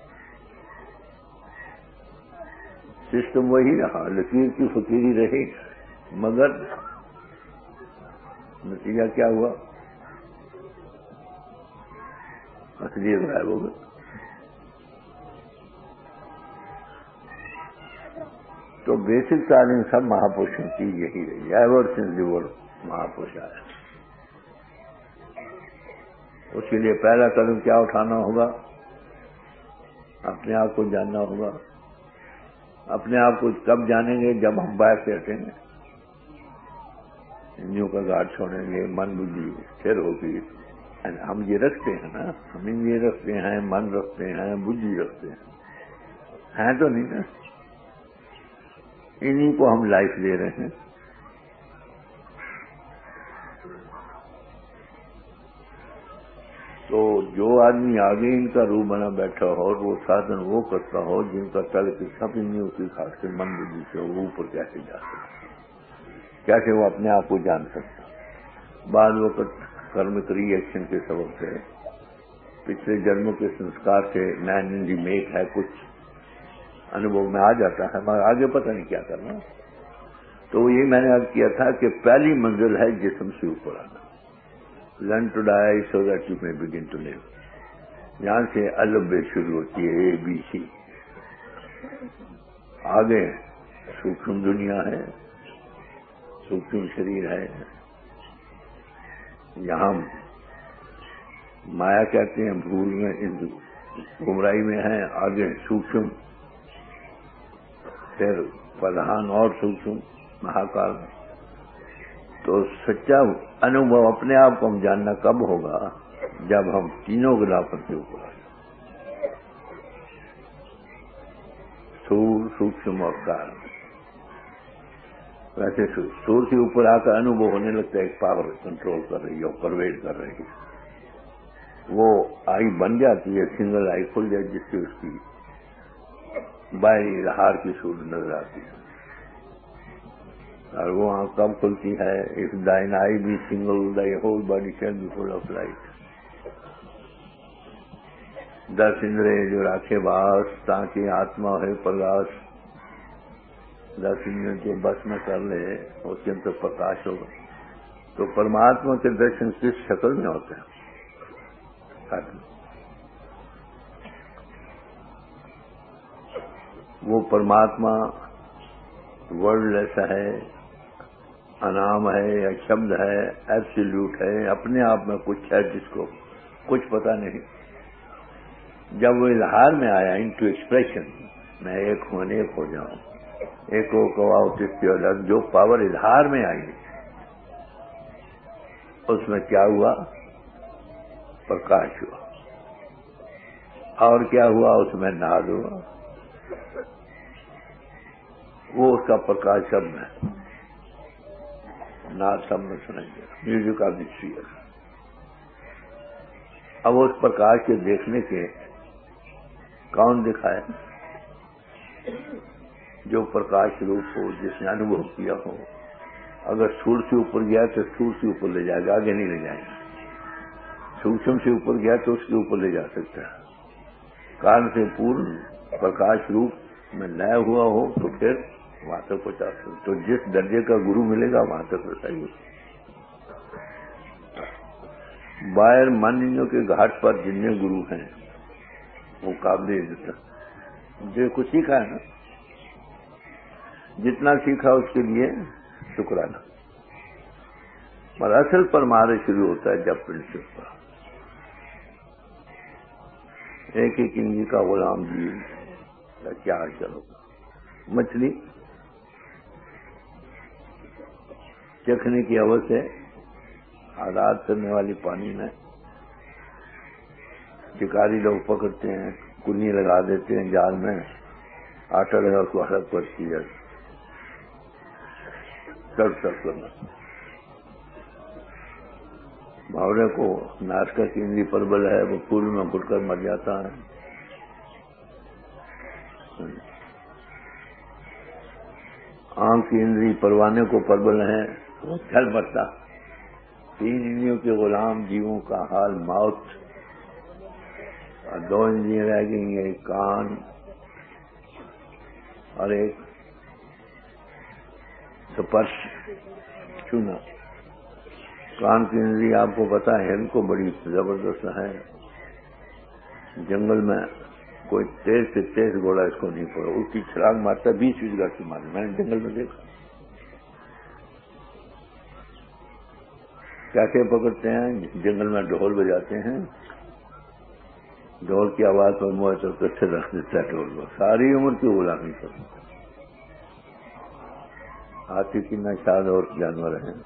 S2: سسٹم وہی رہا، لکیر کی فقیری رہی. مگر نتیجہ کیا ہوا؟ اصلیت غائب ہو گئی. تو بیسک تعلیم سب مہاپروشوں کی یہی رہی. ایور سنس دی ورلڈ مہاپروش آیا. اس کے لیے پہلا قدم کیا اٹھانا ہوگا؟ اپنے آپ کو جاننا ہوگا. اپنے آپ کو کب جانیں گے؟ جب ہم باہر سے ہٹیں گے، انجیوں کا گاٹ چھوڑیں گے، من بدھی پھر ہوگی. ہم یہ رکھتے ہیں نا، ہم یہ رکھتے ہیں، من رکھتے ہیں، بدھی رکھتے ہیں، ہیں تو نہیں نا. انہیں کو ہم لائف دے رہے ہیں. تو جو آدمی آگے ان کا روح بنا بیٹھا ہو اور وہ سادھن وہ کرتا ہو جن کا تل کی سب انہیں کی خاص سے من بدھی سے وہ اوپر کیسے جا سکتا، کیسے وہ اپنے آپ کو جان سکتا. بعض وقت کرمک ری ایکشن کے سبب سے پچھلے جنموں کے سنسکار سے مین ان دی میک ہے کچھ انوبھو میں آ جاتا ہے مگر آگے پتہ نہیں کیا کرنا. تو یہ میں نے عرض کیا تھا کہ پہلی منزل ہے جسم سے اوپر آنا. Learn to die so that you may begin to لیو. یہاں سے الب شروع ہوتی ہے، اے بی سی. آگے سوکشم دنیا ہے، سوکشم شریر ہے. یہاں مایا کہتے ہیں بھول میں ہندو گمراہی میں ہیں، آگے سوکشم، پھر پردھان اور سوکشم مہاکال. تو سچا انوبھو اپنے آپ کو ہم جاننا کب ہوگا؟ جب ہم تینوں غلافت کے اوپر آئیں، سور، سوکشم اور کارن. ویسے سور کے اوپر آ کر انوبھو ہونے لگتا ہے ایک پاور کنٹرول کر رہی ہے اور پرویٹ کر رہی ہے. وہ آئی بن جاتی ہے، سنگل آئی کھل جائے جس سے اس کی باہری اظہار کی صورت نظر آتی ہے. اور وہ آنکھ کب کھلتی ہے؟ If thine eye be single, thy whole body shall be full of light. دس اندرے جو راکھے باس تاکہ آتما ہے پرگاس. دس اندرے جو بس میں کر لے اس کے اندر پرکاش ہوگا. تو پرماتما کے درشن کس شکل میں ہوتے ہیں؟ وہ پرماتما ورڈ لیس ہے، انام ہے یا شبد ہے، ایبسلیوٹ ہے، اپنے آپ میں کچھ ہے جس کو کچھ پتا نہیں. جب وہ اظہار میں آیا انٹو ایکسپریشن، میں ایک ہوں ایک ہو جاؤں، ایک ہو کواؤ تشتی الگ، جو پاور اظہار میں آئی اس میں کیا ہوا؟ پرکاش ہوا. اور کیا ہوا؟ اس میں ناد ہوا. وہ اس کا پرکاش سب میں، ناد سب میں سنائی دیا، میوزک آف دی اسفیئر. اب اس پرکاش کے دیکھنے کے کون دکھائے؟ جو پرکاش روپ ہو، جس نے انوبھو کیا ہو. اگر سور سے اوپر گیا تو سور سے اوپر لے جائے گا، آگے نہیں لے جائے گا. سوکشم سے اوپر گیا تو اس کے اوپر لے جا سکتا ہے. کان سے پورن پرکاش روپ میں لیا ہوا ہو تو پھر وہاں تک پہنچا سکتا. تو جس درجے کا گرو ملے گا وہاں تک رسائی. باہر مانیوں کے گھاٹ پر جتنے گرو ہیں وہ قابل عزت ہے. جو کچھ سیکھا ہے نا، جتنا سیکھا اس کے لیے شکرانہ. اور اصل پر مارے شروع ہوتا ہے جب پرنسپل پر ایک ایک انجی کا غلام جی کیا چلو. مچھلی چکھنے کی حوث سے آزاد کرنے والی پانی میں، شکاری لوگ پکڑتے ہیں، کنی لگا دیتے ہیں جال میں، آٹا لگا اس کو ہڑپ کرتی ہے، سرف سرف کرنا. بھاورے کو ناسکا کی اندھی پربل ہے، وہ پول میں گھٹ کر مر جاتا ہے. آنکھ کی اندھی پروانے کو پربل ہے، وہ چل مرتا. تین انجیوں کے غلام جیووں کا حال موت، اور دو انجیاں رہ گئی، ایک کان اور ایک سپرش چھونا. کان کی اندھی آپ کو پتا ہے ان کو بڑی زبردست ہے. جنگل میں کوئی تیز سے تیز گھوڑا اس کو نہیں پڑا، اس کی چھلانگ مارتا بیس بیس گاڑی سے مارے. میں نے جنگل میں دیکھا کیسے پکڑتے ہیں. جنگل میں ڈھول بجاتے ہیں، ڈھول کی آواز پر موہ تو کچھ رکھ دیتا ہے ڈھول کو. ساری عمر کی غلامی کرتا. ہاتھی کی نشاد اور جانور ہیں.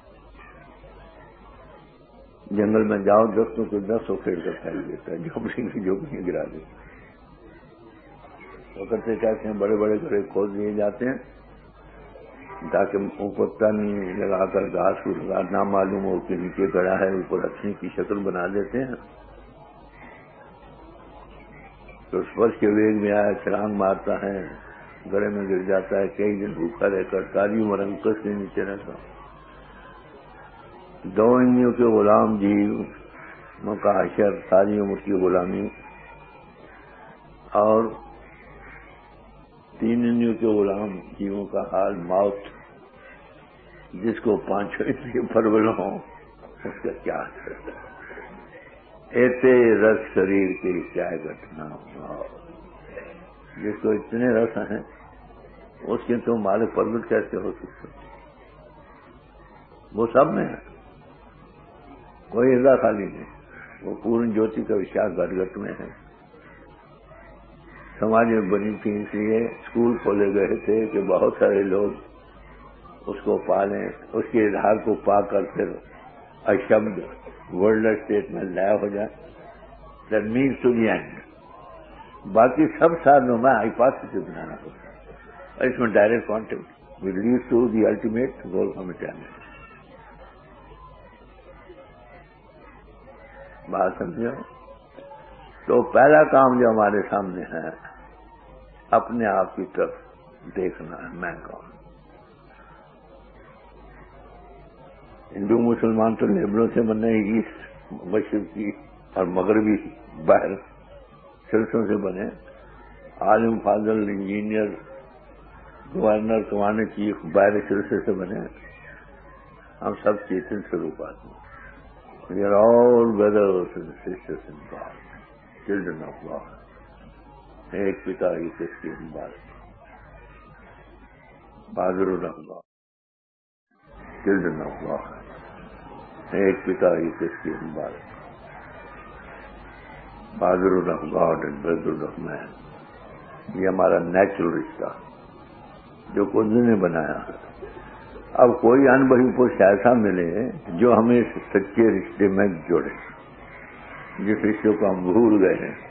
S2: جنگل میں جاؤ دستوں کے دس اکھیڑ کر پھیل دیتا ہے، جھوپڑی کی جھوپڑیاں گرا دیتا ہے. پکڑتے کہتے ہیں بڑے بڑے گھڑے کھود دیے جاتے ہیں تاکہ اوپر تن لگا کر گھاس کو لگا نہ معلوم ہو کہ نیچے گڑا ہے، اوپر اچھی کی شکل بنا دیتے ہیں. تو اسپرش کے ویگ میں آیا، چھلانگ مارتا ہے، گڑے میں گر جاتا ہے. کئی دن بھوکا رہ کر ساری عمر انکش کے نیچے رہتا. دو انجیوں کے غلام جیو کا حشر، ساری عمر کی غلامی. اور تین انجیوں کے غلام جیووں کا حال موت. جس کو پانچ انجیوں پربل ہوں اس کا کیا حال. ایتے رس شریر کی کیا گھٹنا. جس کو اتنے رس ہیں اس کے تو مالک پربل کیسے ہو سکتے؟ وہ سب میں ہے، کوئی ہردا خالی نہیں. وہ پورن جوتی کا وشاس گھٹ گھٹ میں ہے. سماج میں بنی تھی، اس لیے اسکول کھولے گئے تھے کہ بہت سارے لوگ اس کو پالیں، اس کے اظہار کو پا کر پھر اشبد ورلڈ اسٹیٹ میں لایا ہو جائے. That means to the end. باقی سب ساتھوں میں ہائپوتھیسس بنانا ہوتا ہے اور اس میں direct contact will lead to the ultimate goal ہمیں چاہیے. بات سمجھو. تو پہلا کام جو ہمارے سامنے ہے اپنے آپ کی طرف دیکھنا ہے. میں کون؟ ہندو مسلمان تو لیبلوں سے بنے، ایسٹ مشرق کی اور مغربی باہر سلسلوں سے بنے، عالم فاضل انجینئر گورنر کمانڈر چیف باہر سلسلے سے بنے. ہم سب چیتن سوروپات ہیں. We are all brothers and sisters in God, children of God. ایک پتا ایک اس کی مبارک. Fatherhood of God, children of God. ایک پتا ایک اس کی مبارک. Fatherhood of God and brotherhood of man. یہ ہمارا نیچرل رشتہ جو قدرت نے بنایا. اب کوئی انبہی پوش ایسا ملے جو ہمیں سچے رشتے میں جوڑے، جس رشتے کو ہم بھول گئے ہیں.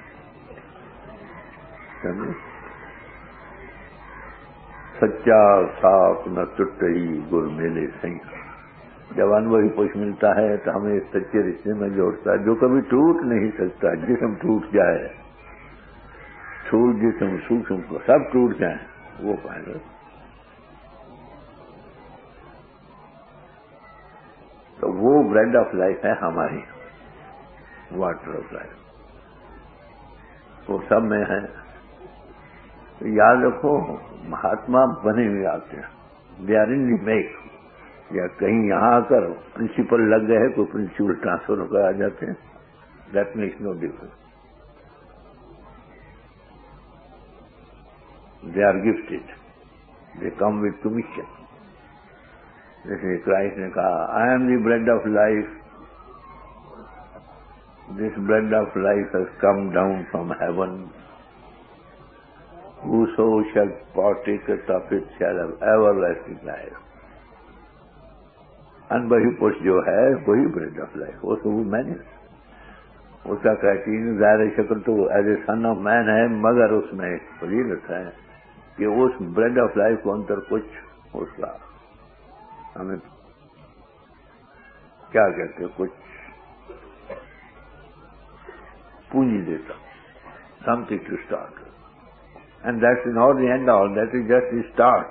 S2: سچا صاف نہ ٹوٹئی گر میلے سہی. جب انبہی پوش ملتا ہے تو ہمیں سچے رشتے میں جوڑتا ہے جو کبھی ٹوٹ نہیں سکتا. جسم ٹوٹ جائے، ٹھول جسم سوکھم کو سب ٹوٹ جائیں، وہ پائیں گے. تو وہ بریڈ آف لائف ہے ہماری، واٹر آف لائف. وہ سب میں ہے. یاد رکھو مہاتما بنے ہوئے آتے ہیں، they are in the make. یا کہیں یہاں آ کر پرنسپل لگ گئے، کوئی پرنسپل ٹرانسفر ہو کر آ جاتے ہیں. That makes no difference. They are gifted, they come with commission. جیسے کرائسٹ نے کہا I am the bread of life. This bread of life has come down from heaven. Whoso shall partake of it shall have everlasting life. انبہی پوش جو ہے وہی bread of life. وہ تو وہ مین ہے. اس کا کرائٹیرین ظاہر شکل تو ایز اے سن آف مین ہے، مگر اس میں ایک فضیلت ہے کہ اس بریڈ آف لائف کو اندر کچھ اس کا ہمیں کیا کہتے ہیں، کچھ پونجی دیتا. Something to start. And that is not the end all, that is just the start.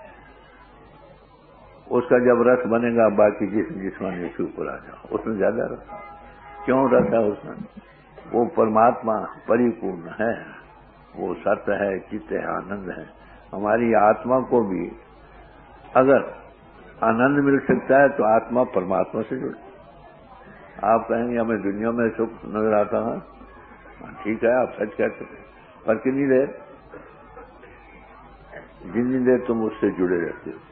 S2: اس کا جب رس بنے گا باقی جسم جسمانی کے اوپر آ جاؤ. اس میں زیادہ رس کیوں رس ہے اس میں؟ وہ پرماتما پریپورن ہے، وہ ست ہے، چت ہے، آنند ہے. ہماری آتما کو بھی اگر آنند مل سکتا ہے تو آتما پرماتما سے جڑ. آپ کہیں گے ہمیں دنیا میں سکھ نظر آتا ہے، ٹھیک ہے آپ سچ کہتے ہیں، پر کتنی دیر؟ جتنی دیر تم اس سے جڑے رہتے ہو.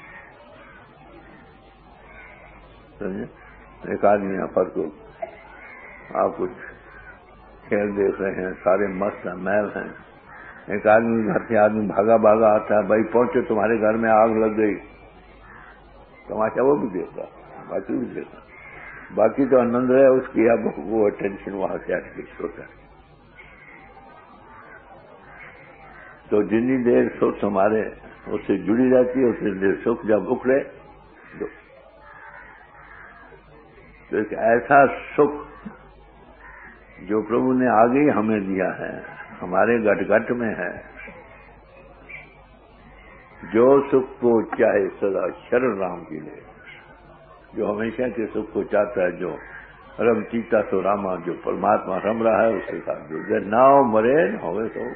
S2: سمجھے؟ ایک آدمی یہاں پر کو آپ کچھ کھیل دیکھ رہے ہیں، سارے مست ہیں، محل ہیں. ایک آدمی گھر سے آدمی بھاگا بھاگا آتا ہے، بھائی پہنچے تمہارے گھر میں آگ لگ گئی. تماشا وہ بھی دیکھا، باقی بھی دیکھا. باقی تو آنند ہے اس کی. اب وہ اٹینشن وہاں سے ایکٹیویٹ ہوتا ہے. تو جتنی دیر سکھ ہمارے اس سے جڑی رہتی ہے اتنی دیر سکھ جب اکھڑے تو ایک ایسا سکھ جو پربھو نے آگے ہی ہمیں دیا ہے، ہمارے گٹ گٹ میں ہے. جو سکھ کو چاہے سدا شرن رام کی لے، جو ہمیشہ کے سکھ کو چاہتا ہے، جو رم چیتا سو راما، جو پرماتما رم رہا ہے اس کے ساتھ جڑ گئے. ناؤ مرین ہوئے تو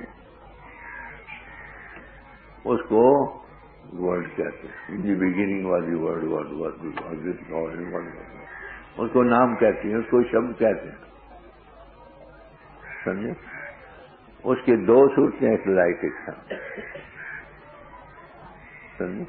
S2: اس کو ورلڈ کہتے ہیں. In the beginning was the world, world was the world. اس کو نام کہتے ہیں، اس کو شبد کہتے ہیں. سمجھے؟ اس کے دو صورتیں ایک لائٹ ایک ساتھ. سمجھے؟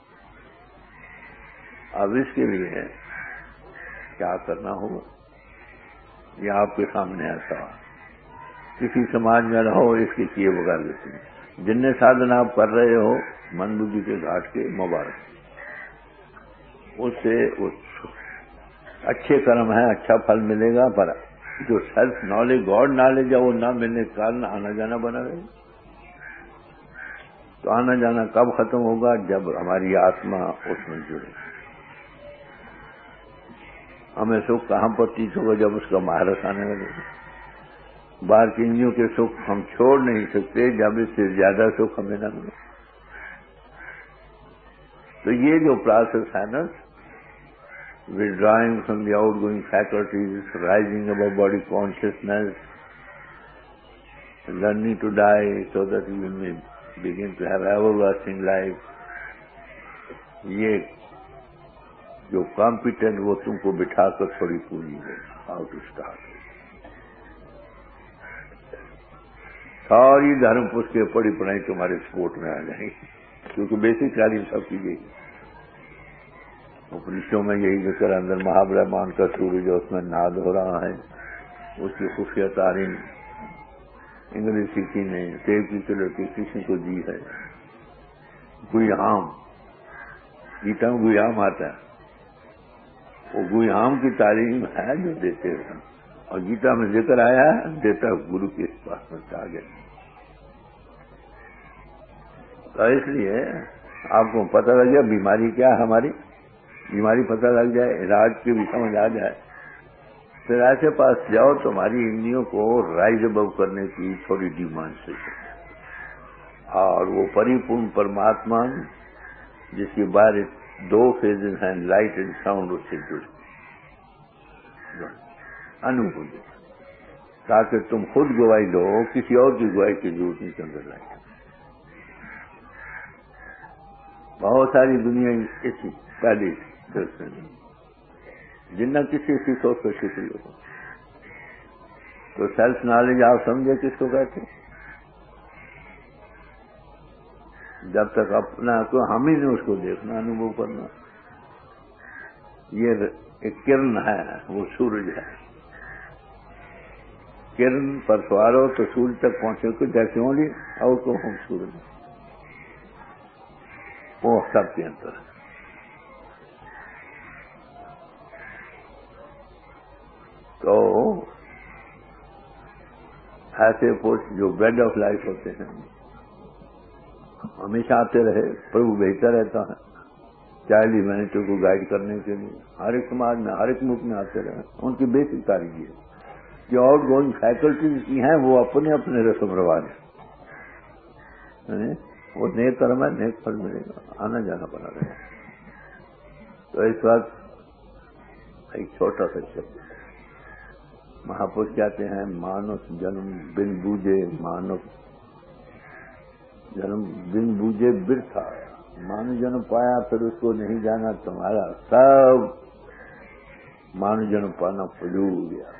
S2: اب اس کے لیے کیا کرنا ہوگا یہ آپ کے سامنے ایسا کسی سماج میں رہو اس کے کیے بغیر دیتے ہیں. جن سادھنا آپ کر رہے ہو من بدھی کے گھاٹ کے مبارک، اس سے اچھے کرم ہے، اچھا پھل ملے گا. پر جو سیلف نالج گاڈ نالج ہے وہ نہ ملنے کے کارن آنا جانا بنا رہے گا. تو آنا جانا کب ختم ہوگا؟ جب ہماری آتما اس میں جڑے. ہمیں سکھ کہاں پرتیت ہوگا؟ جب اس کا مہارت آنے لگے گا. باہر کی انجیوں کے سکھ ہم چھوڑ نہیں سکتے جب اس سے زیادہ سکھ ہمیں نہ ملے. تو یہ جو پروسیس ہے نا، withdrawing from the outgoing faculties, rising above body consciousness, learning to die so that we may begin to have everlasting life. یہ جو کمپیٹنٹ وہ تم کو بٹھا کر تھوڑی پوری ہے. How to start. ساری دھرم پوچھ کے پڑھی پڑھائی تمہارے سپورٹ میں آ جائیں گی، کیونکہ بیسک تعلیم سب کی گئی. اپنشدوں میں یہی ذکر اندر مہابرہمان کا سورج اس میں ناد ہو رہا ہے. اس کی خفیہ تعلیم انگلش سیکھی نے دیو کی تو لڑکی کسی کو دی ہے. گویام گیتا میں گویام آتا ہے، وہ گویام کی تعلیم ہے جو دیتے ہیں. اور گیتا میں ذکر آیا ہے دیتا گرو کے پاس میں آ گئے. تو اس لیے آپ کو پتہ لگ گیا بیماری کیا ہے ہماری. بیماری پتہ لگ جائے، علاج کی بھی سمجھ آ جائے، پھر ایسے پاس جاؤ تمہاری انگلیوں کو رائز ابو کرنے کی تھوڑی ڈیمانڈ سے. اور وہ پری پورن پرماتما جس کی بار دو فیزز ہیں، لائٹ اینڈ ساؤنڈ، اس سے جڑ انوبھوتی، تاکہ تم خود گواہی دو، کسی اور کی گواہی کی ضرورت نہیں اندر لائے. بہت ساری دنیا ایسی پہلی جن کسی کی سوچ پر شکریہ ہو. تو سیلف نالج آپ سمجھے کس کو کہتے ہیں؟ جب تک اپنا کو ہم ہی نے اس کو دیکھنا، انوبھو کرنا. یہ ایک کرن ہے، وہ سورج ہے. کرن پر سوار ہو تو سورج تک پہنچے کو جیسے ہوں گی اور کو ہم سورج، وہ سب کے اندر ہے. تو ایسے پوسٹ جو بریڈ آف لائف ہوتے ہیں ہمیشہ آتے رہے. پربھو بھیجتا رہتا ہے چائلڈ ہیومینٹی کو گائیڈ کرنے کے لیے. ہر ایک سماج میں ہر ایک ملک میں آتے رہے. ان کی بیسک تعلیم یہ ہے کہ آؤٹ گوئنگ فیکلٹیز کی ہیں وہ اپنے اپنے رسم رواج ہیں. وہ نیک کرم ہے، نیک پھل ملے گا، آنا جانا بنا رہے گا. تو اس وقت ایک چھوٹا سا شبد مہاپروش کہتے ہیں، مانس جنم بن بوجھے، مانس جنم بن بوجھے برتھا. مانو جنم پایا پھر اس کو نہیں جانا، تمہارا سب مانو جنم پانا فضول گیا.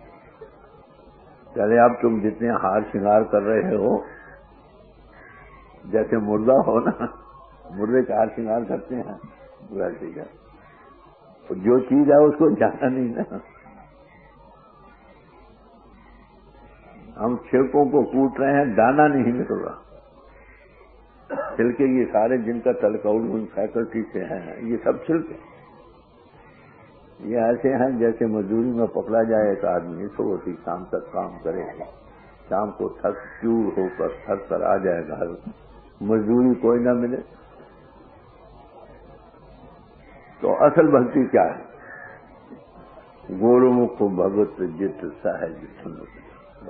S2: چلے اب تم جتنے ہار شنگار کر رہے ہو، جیسے مردہ ہو نا، مردے کا ہار شنگار کرتے ہیں ویسے کیا. جو چیز ہے اس کو جانا نہیں نا. ہم چھلکوں کو کوٹ رہے ہیں، دانا نہیں نکل رہا. چھلکے یہ سارے جن کا تعلق ان فیکلٹی سے ہیں، یہ سب چھلکے. یہ ایسے ہیں جیسے مزدوری میں پکڑا جائے ایک آدمی تو اسی شام تک کام کرے، شام کو تھک چور ہو کر تھک کر آ جائے گھر، مزدوری کوئی نہ ملے. تو اصل بھکتی کیا ہے؟ گورو مکھ بھگت جت سہج سمت.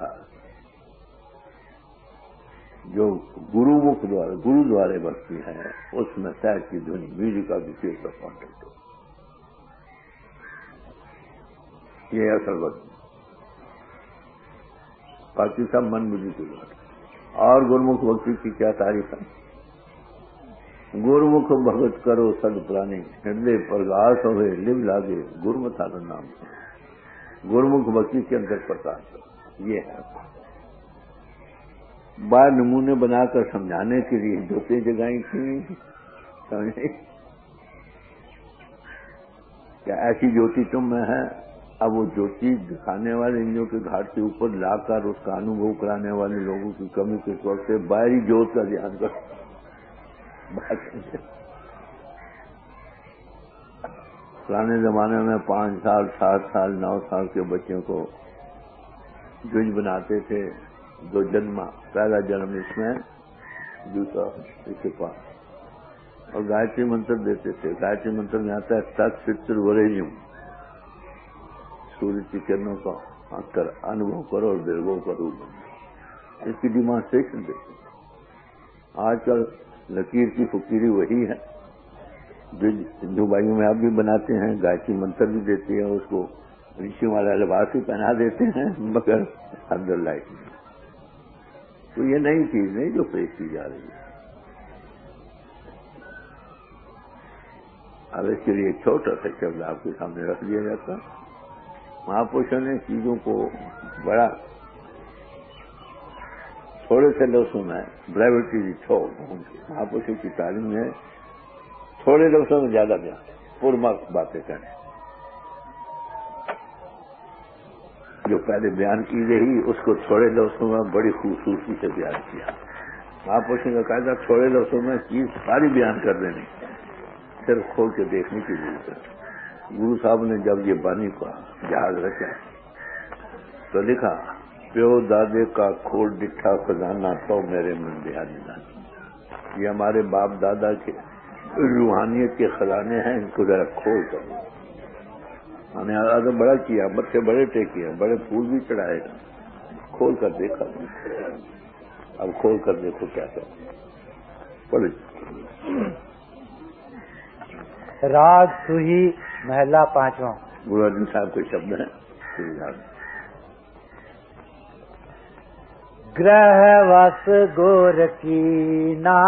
S2: جو گرو مکھ دوارے گرو دوارے بھکتی ہے اس میں سہج کی دھنی میوزک کا بھی کا کانٹیکٹ ہو. یہ اصل بھکتی. باقی سب من بدھی کے دوارے. اور گرمکھ بھکتی کی کیا تعریف ہے؟ گرمکھ بھگت کرو سد پرانی، ہردے پرگاس ہوئے لب لاگے گرمتھا کا نام. گرمکھ بھکتی کے اندر پرکاش یہ ہے. بار نمونے بنا کر سمجھانے کے لیے جوتیں جگائیں تھیں، سمجھے کیا ایسی جوتی تم میں ہے اب وہ جو چیز دکھانے والے انجوں کے گھاٹ کے اوپر لا کر اس کا انوبھو کرانے والے لوگوں کی کمی کے طور سے باہری جوت کا دھیان کر پرانے زمانے میں پانچ سال سات سال نو سال کے بچوں کو جج بناتے تھے، دو جنم، پہلا جنم اس میں، دوسرا اس کے پاس، اور گایتری منتر دیتے تھے۔ گایتری منتر میں آتا ہے تت ستر وریجم، سورج کی کرنوں کا کر انوبھو کرو اور دیرگو کرو، اس کی ڈیمانسٹریشن دیتے ہیں۔ آج کل لکیر کی فقیری وہی ہے جو ہندو بھائیوں میں آپ بھی بناتے ہیں، گایتری منتر بھی دیتے ہیں، اس کو رشی والا لباس بھی پہنا دیتے ہیں، مگر اندر لائٹ نہیں۔ تو یہ نئی چیز نہیں جو پیش کی جا رہی ہے۔ اب اس کے لیے ایک چھوٹا سا شبد آپ کے سامنے رکھ دیا جاتا۔ مہاپروشوں نے چیزوں کو بڑا تھوڑے سے لفظوں میں بریوٹی چھوڑ، مہاپروشوں کی تعلیم ہے تھوڑے لفظوں میں زیادہ بیان، پرمخ باتیں کریں۔ جو پہلے بیان کی گئی اس کو تھوڑے لفظوں میں بڑی خوبصورتی سے بیان کیا۔ مہاپروشوں کا قاعدہ تھوڑے لفظوں میں چیز ساری بیان کر دینی، صرف کھول کے دیکھنے کی ضرورت ہے۔ گرو صاحب نے جب یہ بانی کا جہاز رکھا تو لکھا، پیو دادے کا کھول ڈٹھا خزانہ تو میرے من دیہانی دانی۔ یہ ہمارے باپ دادا کے روحانیت کے خزانے ہیں، ان کو ذرا کھول کر میں نے آگے بڑا کیا، متھے بڑے ٹیکے، بڑے پھول بھی چڑھائے، کھول کر دیکھا۔ اب کھول کر دیکھو کیا کہتے پڑھے۔
S3: راگ سوہی محلہ پانچواں۔
S2: گرو ارجن صاحب کے شبد ہیں۔
S3: گرہ وس گور کی نا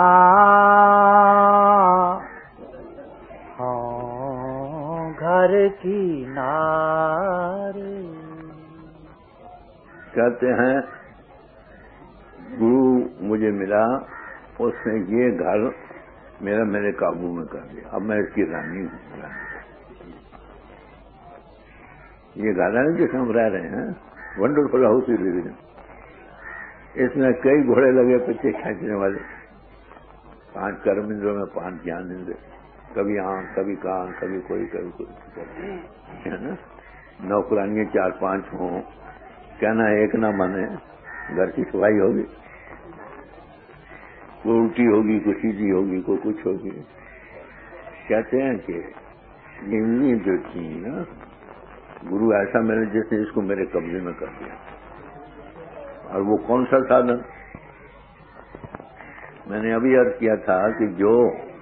S3: گھر کی نار۔
S2: کہتے ہیں گرو مجھے ملا، اس نے یہ گھر میرا میرے قابو میں کر دیا، اب میں اس کی رانی ہوں۔ یہ گھر ہے جس میں ہم رہ رہے ہیں، ونڈرفل ہاؤس ڈویژن، اس میں کئی گھوڑے لگے پیچھے کھینچنے والے، پانچ کرم اندروں میں پانچ جان اندر، کبھی آنکھ کبھی کان کبھی کوئی کبھی کوئی ہے نا، نوکرانیاں چار پانچ ہوں، کہنا ایک نہ مانے، گھر کی صفائی ہوگی، کوئی الٹی ہوگی، کوئی سیدھی ہوگی، کوئی کچھ ہوگی۔ کہتے ہیں کہ یہ جو تھی نا گرو ایسا میرے جس نے اس کو میرے قبضے میں کر دیا۔ اور وہ کون سا سادھن؟ میں نے ابھی عرض کیا تھا کہ جو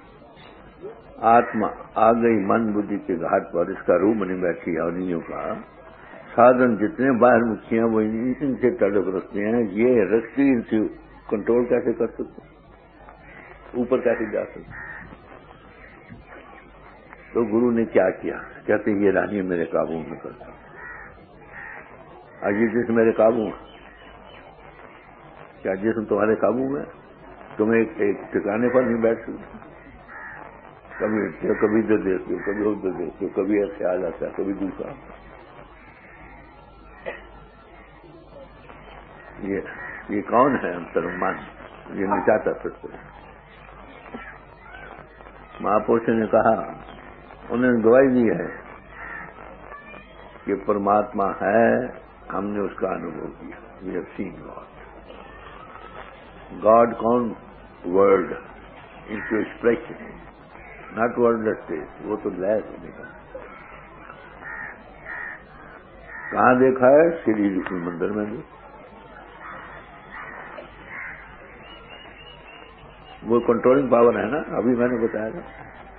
S2: آتما آ گئی من بدھی کے گھاٹ پر، اس کا روح بنی بیٹھی ہے، اور انہوں کا سادھن جتنے باہر مکھی ہیں وہ ان سے تعلق رکھتے ہیں۔ یہ رکھتی ان سے کنٹرول کیسے کر سکتے، اوپر کیسے جا سکتے؟ تو گرو نے کیا کیا؟ کہتے یہ رانی میرے قابو میں کرتا، اور یہ جسم میرے قابو میں، کیا جسم تمہارے قابو میں؟ تم ایک ایک ٹھکانے پر نہیں بیٹھ سکتے، کبھی کبھی ادھر دیکھتے ہو، کبھی ادھر دیکھتے ہو، کبھی ایک خیال آتا ہے، کبھی دوسرا۔ یہ یہ کون ہے انترمان؟ یہ نچاتا سکتے۔ مہاپروش نے کہا، انہوں نے گواہی دی ہے کہ پرماتما ہے، ہم نے اس کا انوبھو کیا۔ We have seen God. God کون؟ Word into expression, not wordless, وہ تو لیس نہیں۔ کہاں دیکھا ہے؟ شری وشنو مندر میں بھی۔ وہ کنٹرولنگ پاور ہے نا، ابھی میں نے بتایا تھا۔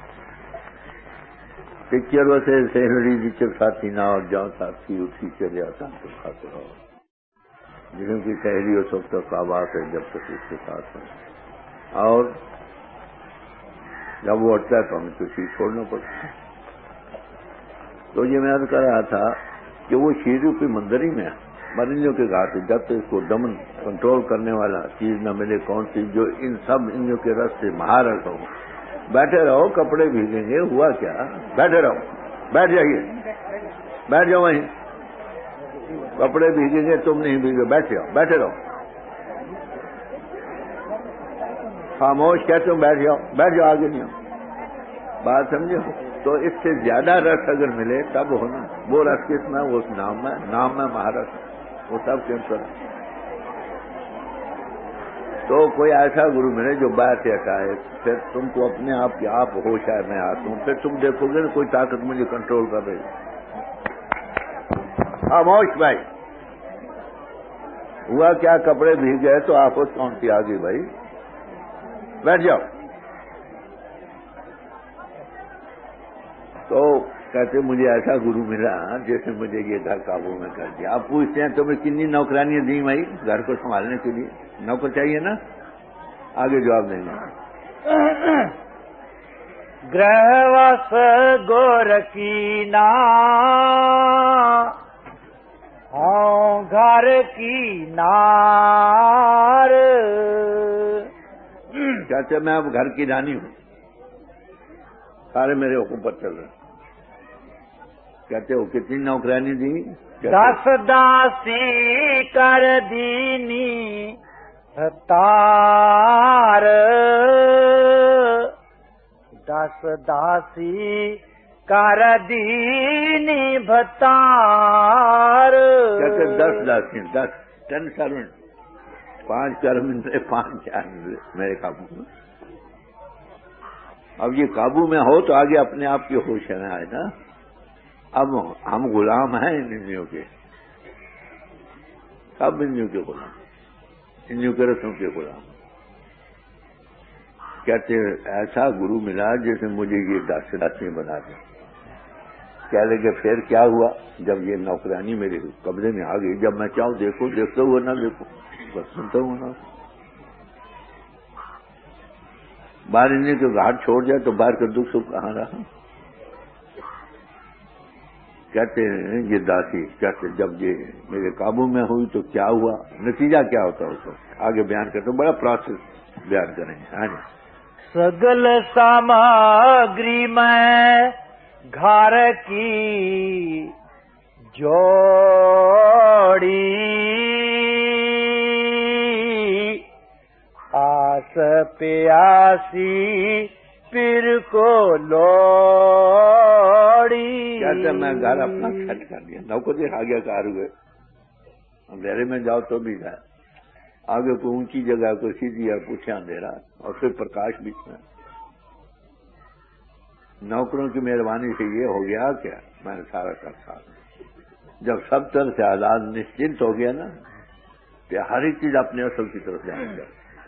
S2: پکچر ویسے سہیلی پکچر ساتھی نہ اور جاؤ ساتھی اٹھی چلے آتا تو کھاتے رہو، جن کی سہیلی اس وقت تک آواز ہے جب تک اس کے ساتھ ہے، اور جب وہ اٹھتا ہے تو ہمیں کچھ چھوڑنا پڑتا ہے۔ تو یہ میں عرض کر رہا تھا کہ وہ شیرو کے مندر ہی میں مرنجوں کے گھاٹ، جب تک اس کو دمن کنٹرول کرنے والا چیز نہ ملے، کون سی جو ان سب انجوں کے رس سے مہارت ہو۔ بیٹھے رہو، کپڑے بھیگیں گے، ہوا کیا؟ بیٹھے رہو، بیٹھ جائیے، بیٹھ جاؤ وہیں، کپڑے بھیگیں گے تم نہیں بھیگے، بیٹھ جاؤ، بیٹھے رہو، خاموش کہتے ہو بیٹھ جاؤ، بیٹھ جاؤ، آگے نہیں ہو، بات سمجھو؟ تو اس سے زیادہ رس اگر ملے تب ہونا، وہ رس کس میں؟ وہ نام میں، نام میں مہارت، وہ سب کیونکر۔ تو کوئی ایسا گرو ملے جو باہر سے ہٹائے، پھر تم کو اپنے آپ کی آپ ہوش ہے میں آتا ہوں، پھر تم دیکھو گے کوئی طاقت مجھے کنٹرول کر رہی۔ خاموش بھائی، ہوا کیا؟ کپڑے بھیگ گئے تو آفت کون سی آ گئی بھائی؟ بیٹھ جاؤ۔ تو کہتے مجھے ایسا گرو ملا جیسے مجھے یہ گھر قابو میں کر دیا۔ آپ پوچھتے ہیں تمہیں کتنی نوکرانیاں دی بھائی گھر کو سنبھالنے کے لیے؟ نوکر چاہیے نا؟ آگے جواب دیں گے۔
S3: گرہوس گورکینا ہوں گھر کی نار،
S2: کہتے میں اب گھر کی رانی ہوں، سارے میرے حکم پر چل رہے ہیں۔ کہتے ہو کتنی نوکرانی دی؟
S3: دس داسی کر دینی تار، دس داسی کر دینی بھتار۔
S2: کہتے دس داسی، دس ٹین سروینٹ، پانچ کرم پانچ چار میرے قابو میں۔ اب یہ قابو میں ہو تو آگے اپنے آپ کی ہوش میں آئے نا۔ اب ہم غلام ہیں ان انجیوں کے، سب انجیوں کے غلام، انجیوں کے رسوں کے غلام۔ کہتے ایسا گرو ملا جیسے مجھے یہ دس داسیں بنا دیں۔ کہہ لگے پھر کیا ہوا؟ جب یہ نوکرانی میرے قبضے میں آ گئی، جب میں چاہوں دیکھو دیکھتا ہوا نہ دیکھو، بس سنتا ہوں نا۔ باہر انجین کے گھاٹ چھوڑ جائے تو باہر کا دکھ سکھ کہاں رہا؟ کہتے ہیں یہ داسی، کہتے جب یہ میرے قابو میں ہوئی تو کیا ہوا، نتیجہ کیا ہوتا ہے اس کو آگے بیان کرتے، بڑا پروسیس بیان کریں گے۔ ہاں جی۔
S3: سگل سامگری میں گھر کی جوڑی، آس پیاسی پھر کو لوڑی۔
S2: کہتے میں گھر اپنا خرچ کر دیا، نوکر جی آگے کار ہوئے، اندھیرے میں جاؤ تو بھی جائے، آگے کوئی اونچی جگہ کوئی سیدھی ہے پوچھے اندھیرا، اور پھر پرکاش بیچ میں۔ نوکروں کی مہربانی سے یہ ہو گیا کیا میں نے سارا کر ساتھ، جب سب طرح سے آزاد نشچنت ہو گیا نا کہ ہر ایک چیز اپنے اصل کی طرف جانے گا۔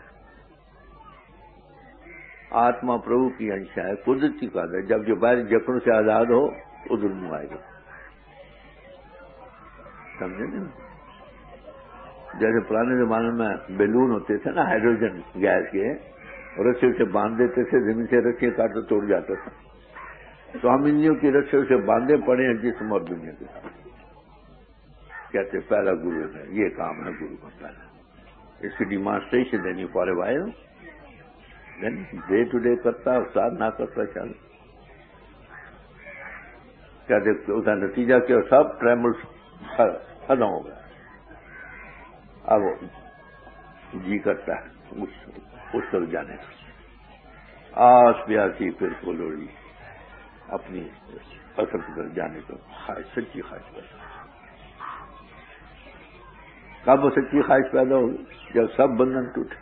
S2: آتما پربھو کی انشا ہے، قدرت کی قدر ہے، جب جو باہر جکڑوں سے آزاد ہو ادھر منہ آئے گا، سمجھے نا؟ جیسے پرانے زمانے میں بیلون ہوتے تھے نا ہائیڈروجن گیس کے، رسیوں سے باندھ دیتے تھے، زمین سے رسیاں کاٹ تو توڑ جاتا تھا، تو ہم انجیوں کی رسیوں سے باندھے پڑے ہیں جسم اور دنیا کے ساتھ۔ کہتے پہلا گرو ہے، یہ کام ہے گرو کا پہلا، اس کی ڈیمانسٹریشن دینی for a while, then day to day کرتا استاد نہ کرتا چل۔ کہتے اس کا نتیجہ کیا؟ سب ٹریمل ختم ہو گیا۔ اب جی کرتا ہے اس طرف جانے کا، آس پیاسی پھر کو لوڑی، اپنی اصل کی طرف جانے کا خواہش، سچی خواہش پیدا۔ کب وہ سچی خواہش پیدا ہوگی؟ جب سب بندھن ٹوٹے،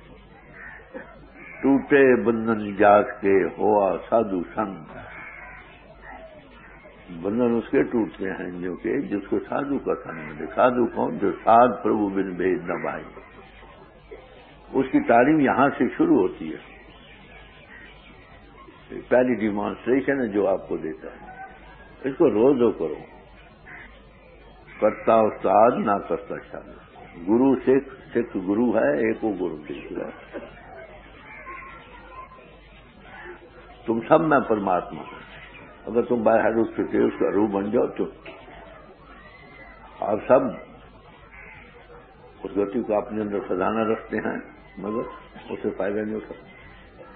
S2: ٹوٹے بندھن جاگ کے ہوا سادھو سنگ۔ بندھن اس کے ٹوٹتے ہیں جو کہ جس کو سادھو کا سنگ ملے۔ سادھو کون؟ جو سادھ پربھو بن بھید نہ بھائی، اس کی تعلیم یہاں سے شروع ہوتی ہے۔ پہلی ڈیمانسٹریشن ہے جو آپ کو دیتا ہے، اس کو روز ہو کرو، کرتا استاد نہ کرتا شاگرد۔ گرو سکھ، سکھ گرو ہے، ایک وہ گرو سکھ ہے، تم سب میں پرماتما ہو۔ اگر تم باہر اس کے اس کا روح بن جاؤ تو آپ سب اس گتی کو اپنے اندر خزانہ رکھتے ہیں، مگر اسے فائدہ نہیں ہو سکتا۔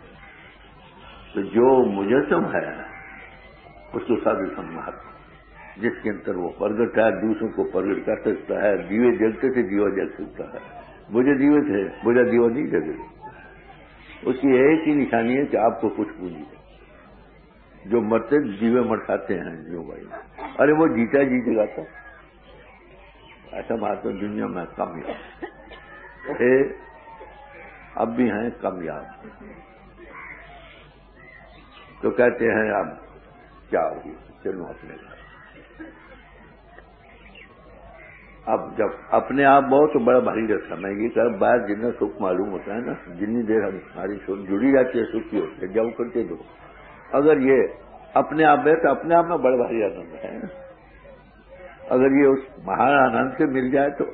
S2: تو جو مجسم ہے اس کو سادھو سنگ مہاتما، جس کے اندر وہ پرگٹ ہے، دوسروں کو پرگٹ کر سکتا ہے. دیوے جلتے تھے، دیوا جل سکتا ہے. بجھے دیوے تھے، بجھا دیوا نہیں جگے. اس کی ایک ہی نشانی ہے کہ آپ کو کچھ پوجی ہے. جو مرتے دیوے مرکھاتے ہیں جو بھائی، ارے وہ جیتا جی جگاتا. ایسا بات تو دنیا میں کامیاب ہے، اب بھی ہیں کامیاب. تو کہتے ہیں اب کیا ہوگی، چلو اپنے گھر. اب جب اپنے آپ بہت تو بڑا بھاری رکھا. میں یہ کہ باہر جتنا سکھ معلوم ہوتا ہے نا، جتنی دیر ہماری سوچ جڑی جاتی ہے سکھ کی ہوتی ہے، جاؤ کر کے دو. اگر یہ اپنے آپ ہے تو اپنے آپ میں بڑا بھاری آنند ہے. اگر یہ اس مہان آنند سے مل جائے تو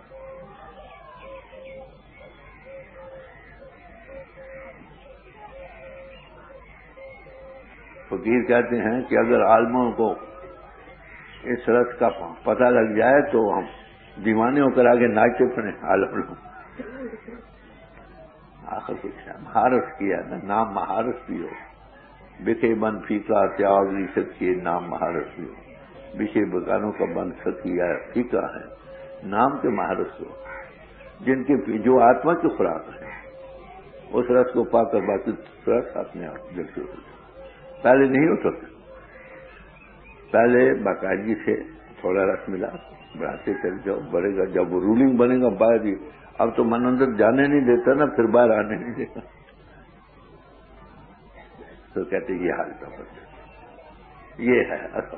S2: فقیر کہتے ہیں کہ اگر عالموں کو اس رس کا پتہ لگ جائے تو ہم دیوانے ہو کر آگے ناچتے پڑے. عالم لوگ آخر کچھ ہے مہارت کیا نا، نام مہارت بھی ہو. بکے بن پھیکا تیاگ ریست کے نام مہارت بھی ہو. بکے بگانوں کا بن سکیا پھیکا ہے، نام کے مہارت ہو. جن کے جو آتما کی خوراک ہے اس رس کو پا کر باقی رس اپنے آپ جلتے ہوتے. پہلے نہیں ہو سکتے. پہلے باقاعدگی سے تھوڑا رس ملا، بڑھاتے چل جاؤ، بڑھے گا. جب وہ رولنگ بنے گا باہر ہی. اب تو من اندر جانے نہیں دیتا نا، پھر باہر آنے نہیں دیتا. تو کہتے یہ حال کا بات یہ ہے اصل.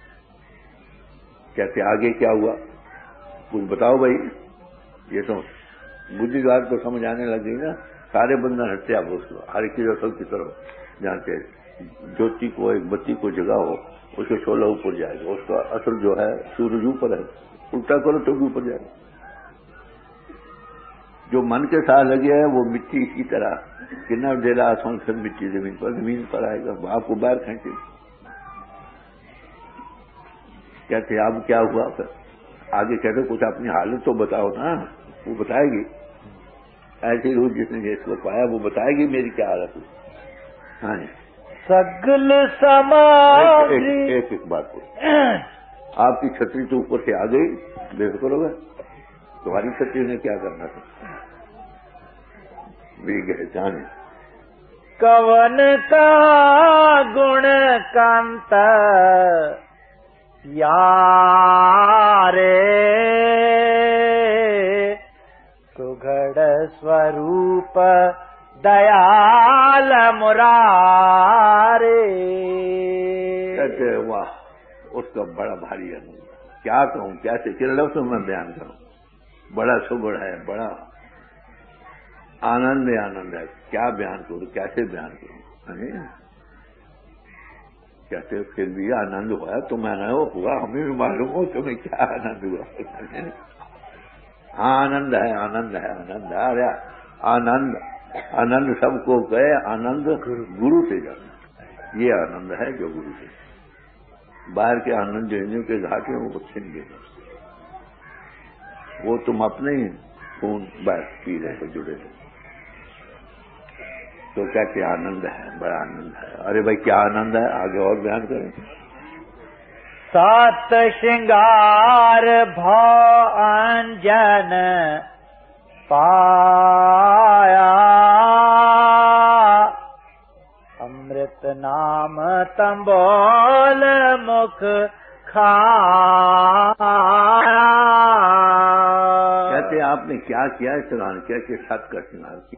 S2: کہتے آگے کیا ہوا کچھ بتاؤ بھائی. یہ تو بدھی گار کو سمجھ آنے لگی نا. سارے بندہ ہٹتے آپ اس کو ہر کی اصل کی طرف جہاں کے جوتی کو ایک بتی کو جگہ ہو اس کے شعلہ اوپر جائے گا. اس کا اصل جو ہے سورج اوپر ہے، الٹا کرو تو بھی اوپر جائے گا. جو من کے ساتھ لگے ہے وہ مٹی کی طرح کنار ڈیرا آسمان سے مٹی زمین پر زمین پر آئے گا، آپ کو باہر کھینچے. کہتے اب کیا ہوا پھر آگے کہتے کچھ اپنی حالت تو بتاؤ نا. وہ بتائے گی. ایسی روح جس نے اس کو پایا وہ بتائے گی میری کیا حالت ہوئی. ہاں
S3: سگل سماج
S2: ایک ایک بات بول. آپ کی چھتری تو اوپر سے آ گئی، بے فکر ہو گئے. تمہاری چھتری نے کیا کرنا تھا بھی گئے جانے.
S3: کون کا گن کانت یارے سگڑ سوروپ دیال مرارے.
S2: کہتے واہ اس کا بڑا بھاری آنند. کیا کہوں کیسے کن لفظوں میں بیان کروں. بڑا سگڑ ہے، بڑا آنند آنند ہے. کیا بیان کروں، کیسے بیان کروں. کہتے پھر بھی آنند ہوا تو میں نے ہوا ہمیں بھی معلوم ہو تمہیں کیا آنند ہوا. ہاں آنند ہے، آنند ہے، آنند ہے. ارے آنند آنند سب کو گئے. آنند گرو سے جانا، یہ آنند ہے جو گرو سے. باہر کے آنند جو ہندو کے گھاٹ ہیں وہ چھن گئے. وہ تم اپنے ہی خون بات پی رہے ہو، جڑے ہو. تو کہتے آنند ہے، بڑا آنند ہے. ارے بھائی کیا آنند ہے، آگے اور بیان کریں.
S3: سات شنگار بھو انجن پایا امرت نام تمبول مکھ کھایا.
S2: کہتے آپ نے کیا کیا شنگار کیا کہ سات کا شنگار کیا.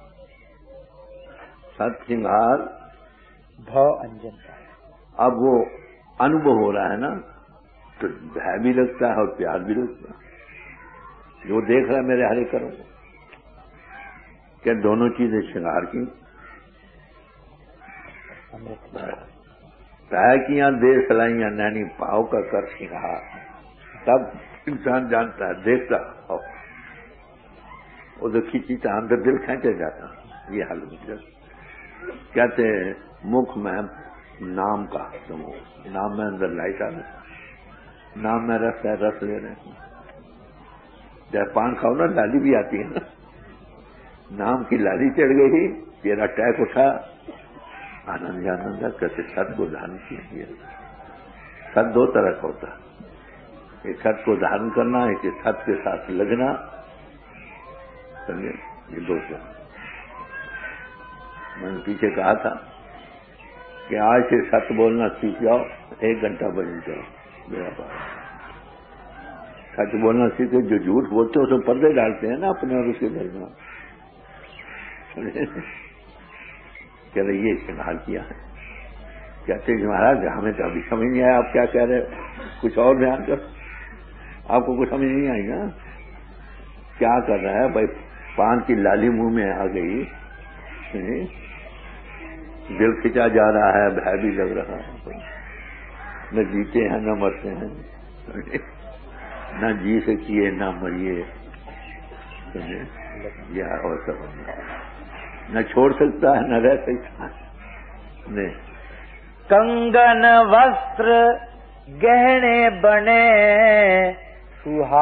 S2: ست شنگار
S3: بھو انجن.
S2: اب وہ انوبھو ہو رہا ہے نا تو بھय بھی لگتا ہے اور پیار بھی لگتا ہے. جو دیکھ رہا ہے میرے ہرے کرو کہ دونوں چیزیں شنگار کی. طے کیا دے سلائیاں نینی پاؤ کا کر شنگار. تب انسان جانتا ہے دیکھتا وہ تو کھینچی تو اندر دل کھینچا جاتا. یہ حل ہو. کہتے ہیں مکھ میں نام کا سمو، نام میں اندر لائٹ آ رہا، نام میں رس ہے، رس لے رہے ہیں. جب پان کھاؤ نا لالی بھی آتی ہے نا. نام کی لالی چڑھ گئی، تیرا ٹیک اٹھا، آنند آنند ہے. کہتے سب کو دھان کیا. सत दो तरह का होता है, एक सत को धारण करना, एक सत के साथ लगना, समझे, ये दो तरह। मैंने पीछे कहा था कि आज से सत बोलना सीख जाओ, एक घंटा बजन जाओ, मेरा बात सच बोलना सीखे। जो झूठ बोलते हैं उसमें पर्दे डालते हैं ना अपने और उसके दरमियान। कह रहे ये इस्तेमाल किया है, कहते हैं महाराज हमें तो अभी समझ नहीं आया आप क्या कह रहे हो, कुछ और ध्यान कर, आपको कुछ समझ नहीं आई ना क्या कर रहा है भाई। पान की लाली मुंह में आ गई, दिल खिंचा जा रहा है, भय भी लग रहा है, न जीते हैं न मरते हैं, न जी सकिए न मरिए, यह और सब न छोड़ सकता है न रह सकता है। नहीं,
S3: कंगन वस्त्र गहने बने सुहावे,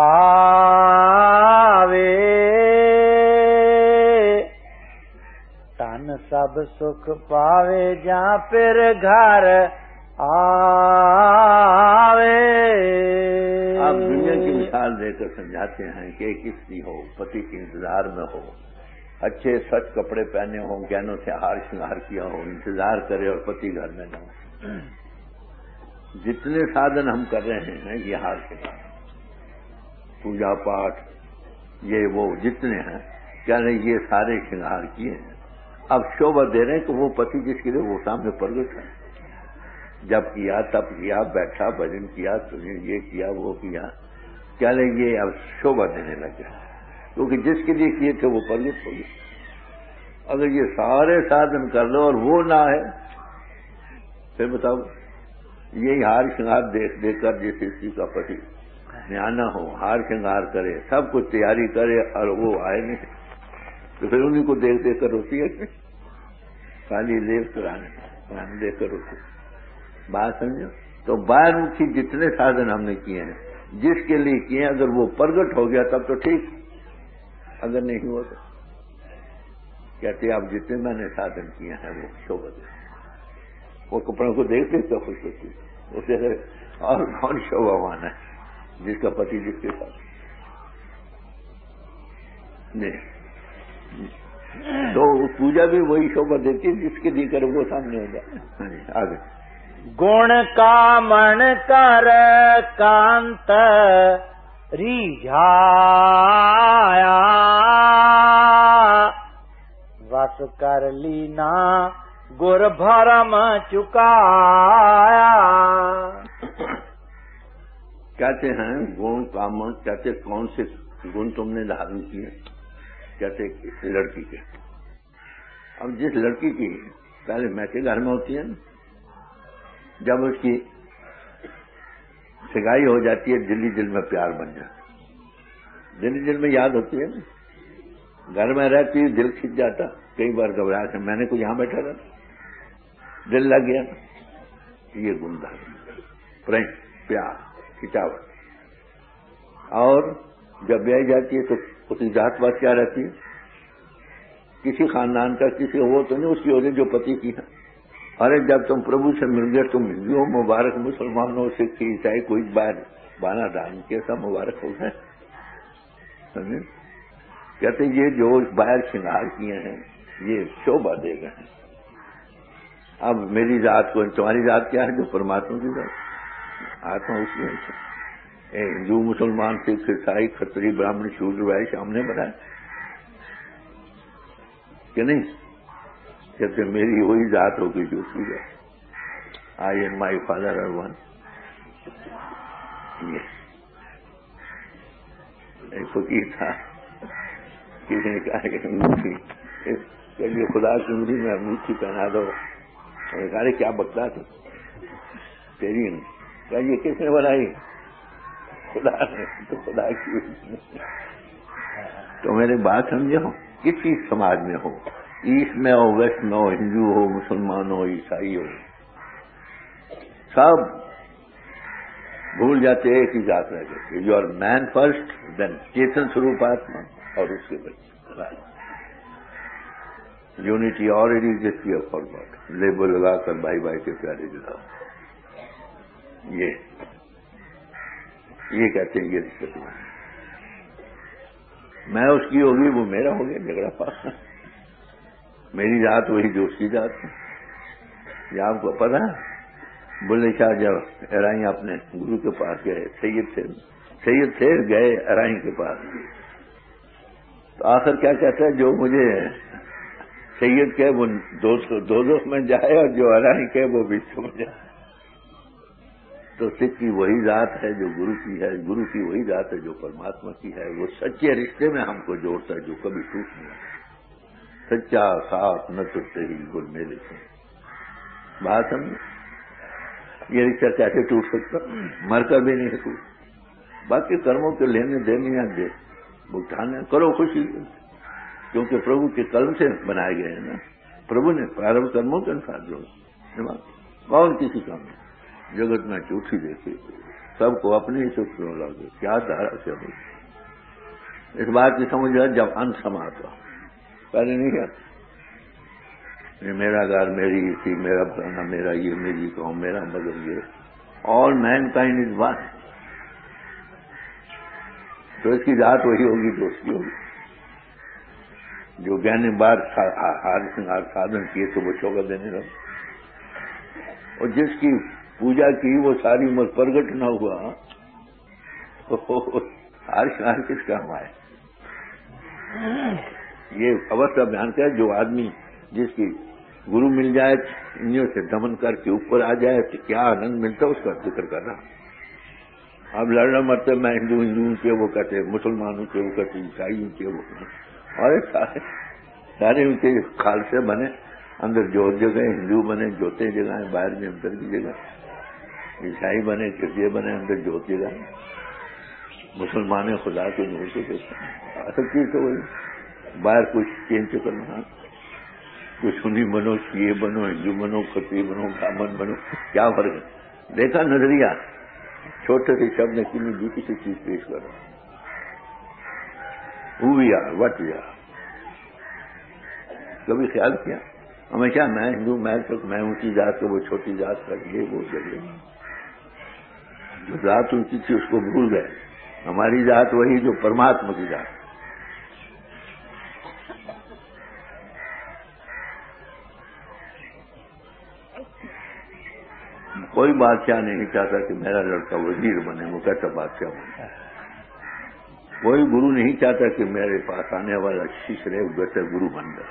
S3: तन सब सुख पावे जहाँ फिर घर आवे।
S2: आप दुनिया की मिसाल देकर समझाते हैं कि एक स्त्री हो, पति के इंतजार में हो, अच्छे सच कपड़े पहने हो, गहनों से हार श्रृंगार किया हो, इंतजार करे और पति घर में न हो। जितने साधन हम कर रहे हैं ये हार श्रृंगार, पूजा पाठ, ये वो जितने हैं, क्या नहीं ये सारे श्रृंगार किए हैं। अब शोभा दे रहे हैं कि वो पति जिसके लिए वो सामने प्रगट है, जब किया तब किया, बैठा भजन किया, तुझे ये किया वो किया, क्या नहीं ये अब शोभा देने लग गया, क्योंकि जिसके लिए किए थे वो प्रगट हो गए। अगर ये सारे साधन कर लो और वो ना है, फिर बताओ, यही हार श्रृंगार देख देख कर जिस स्त्री का पति न्याना हो, हार श्रृंगार करे, सब कुछ तैयारी करे और वो आए नहीं, तो फिर उन्हीं को देख देख कर होती है खाली लेप कराने देख कर होती। बात समझो, तो बाहरमुखी जितने साधन हमने किए हैं, जिसके लिए किए हैं, अगर वो प्रगट हो गया तब तो ठीक, अगर नहीं हुआ तो कहते आप जितने मैंने साधन किए हैं वो शोभा दे, वो कपड़ों को देख देख कर खुश होती, उसे और कौन शोभावान है जिसका पति जिसके साथ नहीं। तो पूजा भी वही शोभा देती है जिसके लिए कर वो सामने हो जाए। आगे
S3: गुण कामण कर कांत रिझाया, वस कर लीना गुर भरम चुकाया।
S2: कहते हैं गुण कामण, कहते कौन से गुण तुमने धारण किए, कहते लड़की के। अब जिस लड़की की पहले मैके घर में होती है ना, जब उसकी सगाई हो जाती है, दिल्ली दिल में प्यार बन जाता है, दिल्ली दिल में याद होती है ना, घर में रहती है दिल खिंच जाता, कई बार घबराहट है, मैंने कुछ यहां बैठा था, दिल लग गया, ये गुण धारण, प्रेम, प्यार, खिंचावट। और जब ब्याह जाती है तो उसकी जात बात क्या रहती है, किसी खानदान का किसी वो तो नहीं उसकी वजह जो पति की है। अरे जब तुम प्रभु से मिल गए, तुम हिंदुओं मुबारक, मुसलमानों सिख ईसाई कोई बार बाना धारण कैसा मुबारक हो गए, समझे। कहते ये जो बाहर श्रृंगार किए हैं ये शोभा दे गए हैं। अब मेरी जात को, तुम्हारी जात क्या है, जो परमात्मा की जात, आत्मा उसकी है। हिंदू मुसलमान सिख ईसाई खत्री ब्राह्मण शूद्र वैश्य हमने बनाया कि नहीं, कहते मेरी वही जात होगी जो उसकी जात। I and my father are one. एक फकीर था, किसी ने कहा कि अंगूठी, चलिए खुदा की उंगली में अंगूठी पहना दो, अरे क्या बकता था तेरी, क्या ये किसने बनाई, खुदा ने, तो खुदा की। तो मेरी बात समझो, किसी समाज में हो, ईस्ट में हो, वेस्ट में हो, हिंदू हो, मुसलमान हो, ईसाई हो, सब भूल जाते हैं, एक ही जात रह जाती है। You are man first, then चेतन स्वरूप आत्मा, और उसके बाद unity already exist, you have forgot. Label लगाकर भाई भाई के प्यारे जुड़ाओ, یہ یہ کہتے ہیں یہ رشتے تمہارے، میں اس کی ہوگی وہ میرا ہو گیا، جھگڑا پاس، میری ذات وہی جو اس کی ذات ہے۔ یہ آپ کو پتا ہے بلے شاہ جب ارائیں اپنے گرو کے پاس گئے، سید تھے سید تھے گئے ارائیں کے پاس، تو آخر کیا کہتا ہے، جو مجھے سید کہ وہ دو دو میں جائے اور جو ارائیں کہ وہ بیچ میں جائے۔ تو سکھ کی وہی ذات ہے جو گرو کی ہے، گرو کی وہی ذات ہے جو پرماتما کی ہے، وہ سچے رشتے میں ہم کو جوڑتا ہے جو کبھی ٹوٹ نہیں آتا۔ سچا ساتھ نہ ٹوٹتے ہی گل میلے سے، بات ہم یہ رشتہ کیسے ٹوٹ سکتا، مر کر بھی نہیں ٹوٹ۔ باقی کرموں کے لینے دینے یا دے بٹھانے کرو خوشی، کیونکہ پربھو کے قلم سے بنائے گئے ہیں نا، پربھو نے پراربھ کرموں کے انسار جو کون کسی کام میں جگت میں جھوٹھی دیکھے، سب کو اپنے ہی سکھ میں لگے، کیا دھارا سے ہوئی اس بات کی سمجھ ہے جب انت سماتا، پہلے نہیں آتا یہ میرا گھر، میری اسی، میرا فلانا، میرا یہ، میری قوم، میرا مگر یہ، آل مین کائنڈ از ون، تو اس کی ذات وہی ہوگی جو اس کی ہوگی۔ جو گہنے بار ہار سنگار سادھن کیے تو وہ چوکا دینے لگا، اور جس کی پوجا کی وہ ساری عمر پرگٹ نہ ہوا، ہار سنگار کس کام آئے؟ یہ اوستھا بیان کر، جو آدمی جس کی گرو مل جائے، انجوں سے دمن کر کے اوپر آ جائے تو کیا آنند ملتا ہے، اس کا ذکر کر رہا۔ اب لڑنا مرتے میں ہندو ہندو کے وہ کہتے، مسلمانوں کے وہ کہتے، عیسائیوں کے وہ کہتے، اور سارے سارے ان کے خالصے بنے، اندر جوت جگہ، ہندو بنے جوتے جگہ، باہر میں اندر کی جگہ، عیسائی بنے کرسیے بنے، اندر جوت جگہ، مسلمان خدا کے نور سے دیکھتے ہیں، اصل چیز تو وہی، باہر کچھ چینج کرنا، کچھ سنی بنو، شیعہ بنو، ہندو بنو، کھتری بنو، برامن بنو، کیا فرق ہے؟ دیکھا نظریہ، چھوٹے سے شبد نے کتنی جوتی سی چیز پیش کر رہا، who we are what we are. کبھی خیال کیا ہمیشہ میں ہندو، میں تک میں اونچی ذات تو وہ چھوٹی ذات کر یہ وہ جگہ، جو ذات اونچی تھی اس کو بھول گئے، ہماری ذات وہی جو پرماتما کی ذات۔ کوئی بادشاہ نہیں چاہتا کہ میرا لڑکا وزیر بنے، وہ کہتا بادشاہ بنے۔ کوئی گرو نہیں چاہتا کہ میرے پاس آنے والا شیش رے ویسے گرو بن جائے،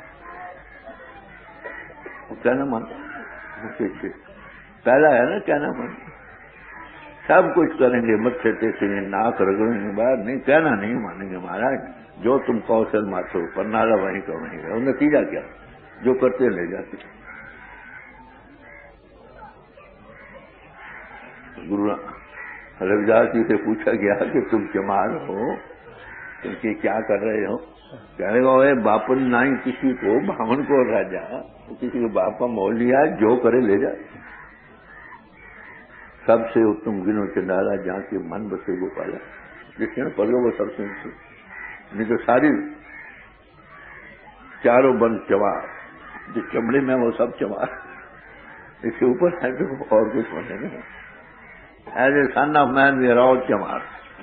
S2: وہ کہنا مانتا، پہلا ہے نا کہنا مانتا، سب کچھ کریں گے، متھے ٹیکیں، ناک رگڑیں گے، باہر نہیں، کہنا نہیں مانیں گے، مہاراج جو تم کوشل ماتو پر نالا وہیں کا وہیں گا، اور نتیجہ کیا، جو کرتے لے جاتے۔ گرو رویداس جی سے پوچھا گیا کہ تم چمار ہو، تم کے کیا کر رہے ہو؟ کہنے گا اے باپن نائی کسی کو بھاون کو راجا، کسی کو باپ کا مول لیا، جو کرے لے جا، سب سے اتم گنو چنڈالا جہاں کے من بسے وہ پالا، جس نے پڑھ لو وہ سب سے نہیں تو ساری چاروں بند چمار، جس چمڑے میں وہ سب چمار، اس کے اوپر ہے تو اور کچھ بنے نہیں۔ As a son of man we are all چمار۔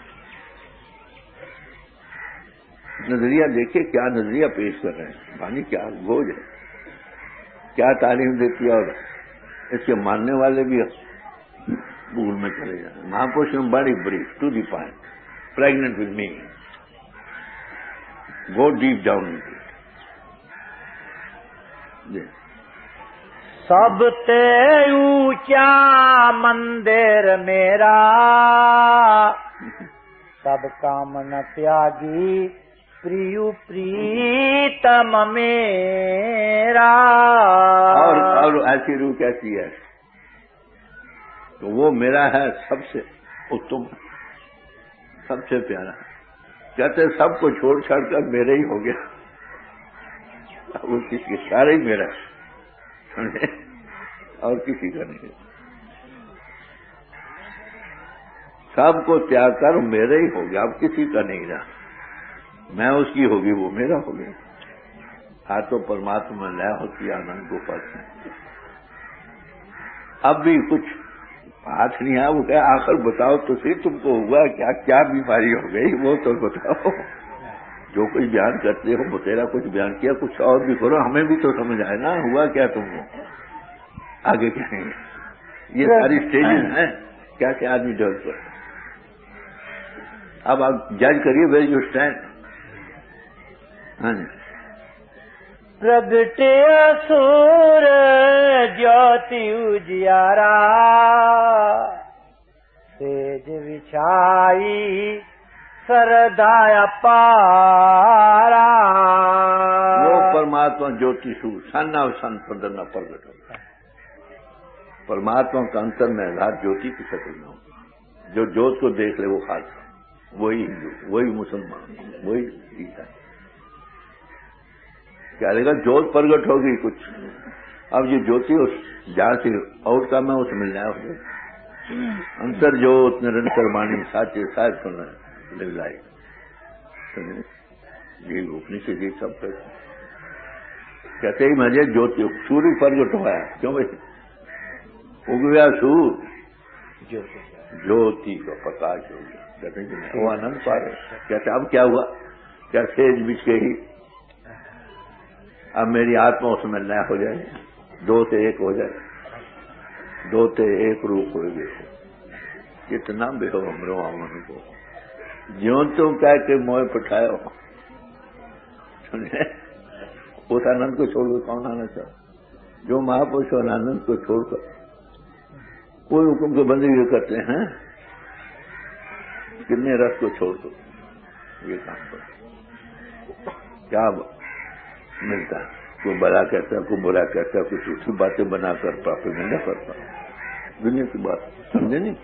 S2: نظریہ دیکھیے کیا نظریہ پیش کر رہے ہیں، بانی کیا گوج ہے، کیا تعلیم دیتی ہے، اور اس کے ماننے والے بھی بھول میں چلے جائیں۔ مہاپرشم بڑی brief to the point, pregnant with me, go deep down. جی
S3: سب تے اونچا مندر میرا، سب کام نہ تیاگی پریو پریتم میرا۔
S2: اور اور ایسی روح کیسی ہے تو وہ میرا ہے سب سے اتم، سب سے پیارا، کہتے سب کو چھوڑ چھاڑ کر میرے ہی ہو گیا، وہ کسی کے سارے ہی میرا اور کسی کا نہیں، سب کو تیاگ کر میرے ہی ہو گیا، اب کسی کا نہیں رہا، میں اس کی ہوگی وہ میرا ہو گیا۔ ہاتھوں پرماتما میں لے ہوتی آنند کو پاس میں۔ اب بھی کچھ ہاتھ نہیں آیا، وہ کہ آخر بتاؤ تو صحیح تم کو ہوا کیا، کیا بیماری ہو گئی وہ تو بتاؤ. جو کچھ بیان کرتے ہو بتیرا کچھ بیان کیا، کچھ اور بھی کرو، ہمیں بھی تو سمجھ آئے نا ہوا کیا تم کو. آگے کہیں گے یہ ساری اسٹیجز ہیں کیا کیا آدمی ڈیولپ کرتا. اب آپ جج کریے ویئر یو اسٹینڈ. ہاں جی.
S3: پرگٹے سور جوتی اجیارا سیج وچھائی سردایا پارا.
S2: وہ پرماتما جوتی سور سن اور سن پردر نہ پرگٹ ہوتا ہے. پرماتما کا انتر میں اظہار جوتی کی شکل میں ہوگا. جو جوت کو دیکھ لے وہ خالص، وہی ہندو، وہی مسلمان، وہی عیسائی. کیا لے گا جوت پرگٹ ہوگی کچھ. اب یہ جوتی اس جہاں سے آؤٹ کا میں اسے ملنا ہے. انتر جوت نرنتر بانی ساچے ساتھ سننا لے لائے. یہ روکنے سے یہ سب کہتے ہی مجھے جوتی سوری پرگٹ ہوا ہے. کیوں بھائی اگویا سور جوتی کا پرکاش ہو گیا. کہتے ہیں وہ آنند پا رہے. کہتے اب کیا ہوا، کیا سیج بچ گئی. اب میری آتما اس میں نیا ہو جائے، دو سے ایک ہو جائے، دو سے ایک روپ ہو گئے. کتنا بے ہو ہمرو آمن کو جیون تم کہہ کے موہ پٹھایا ہو. سمجھے اس آنند کو چھوڑ کر کون آنا چاہتا. جو مہاپروش آنند کو چھوڑ کر کوئی حکم کو بندگی کرتے ہیں، کتنے رس کو چھوڑ دو یہ کام کرو. کیا ملتا ہے؟ کوئی بڑا کہتا ہے، کوئی برا کہتا ہے، کوئی جھوٹی باتیں بنا کر پراپت نہیں کرتا. دنیا کی بات سمجھے نہیں.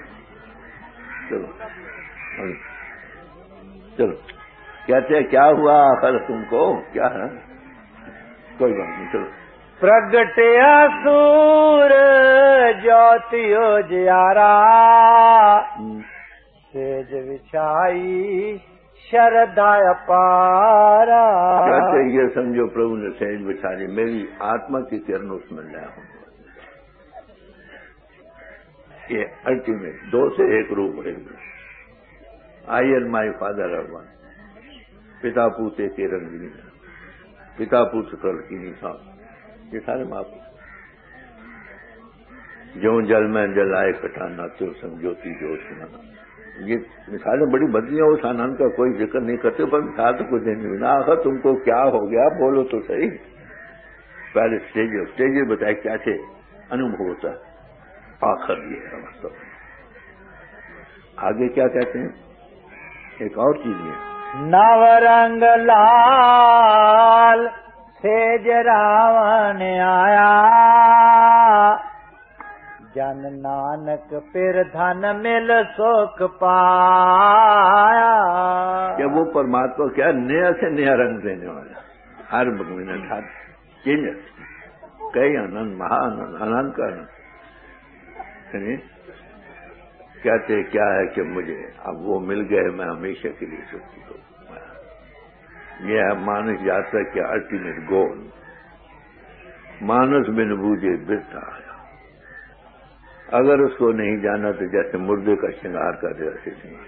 S2: چلو چلو کہتے ہیں کیا ہوا آخر تم کو کیا ہے. کوئی بات نہیں. چلو
S3: پرگٹیا سور جوتی اجیارا سیج وچھائی شردا پارا.
S2: کہتے یہ سمجھو پربھو نے سیج بچھائی، میری آتما کی کرن اس میں نیا ہوں. یہ الٹیمیٹ دو سے ایک روپ ہے. I and my father are one. پتا پوتے کے رنگینی پتا پوت کر کی نشان. یہ سارے ماں جو جل میں جل آئے کٹانا تو سمجھوتی جو سنانا. یہ مثالیں بڑی بدلی ہیں. اس آنند کا کوئی ذکر نہیں کرتے، پر مثال تو کچھ نہیں ہونا. آخر تم کو کیا ہو گیا بولو تو صحیح. پہلے اسٹیج اسٹیج بتائے کیا تھے انوبھو ہوتا ہے. آخر یہ ہے مطلب. آگے کیا کہتے ہیں ایک اور چیز ہے.
S3: نو رنگ لال سیج راون آیا جن نانک پھر دھن مل سکھ پایا.
S2: کہ وہ پرماتما کیا نیا سے نیا رنگ دینے والا. ہر منٹ ہر چینج کئی آنند مہا آنند آنند کا آنند. کہتے کیا ہے کہ مجھے اب وہ مل گئے، میں ہمیشہ کے لیے سکتی ہوں. یہ ہے مانس یاترا کے الٹیمیٹ گول. مانس بن بوجھے برتا آیا. اگر اس کو نہیں جانا تو جیسے مردے کا شنگار کر دے ایسے شنگار.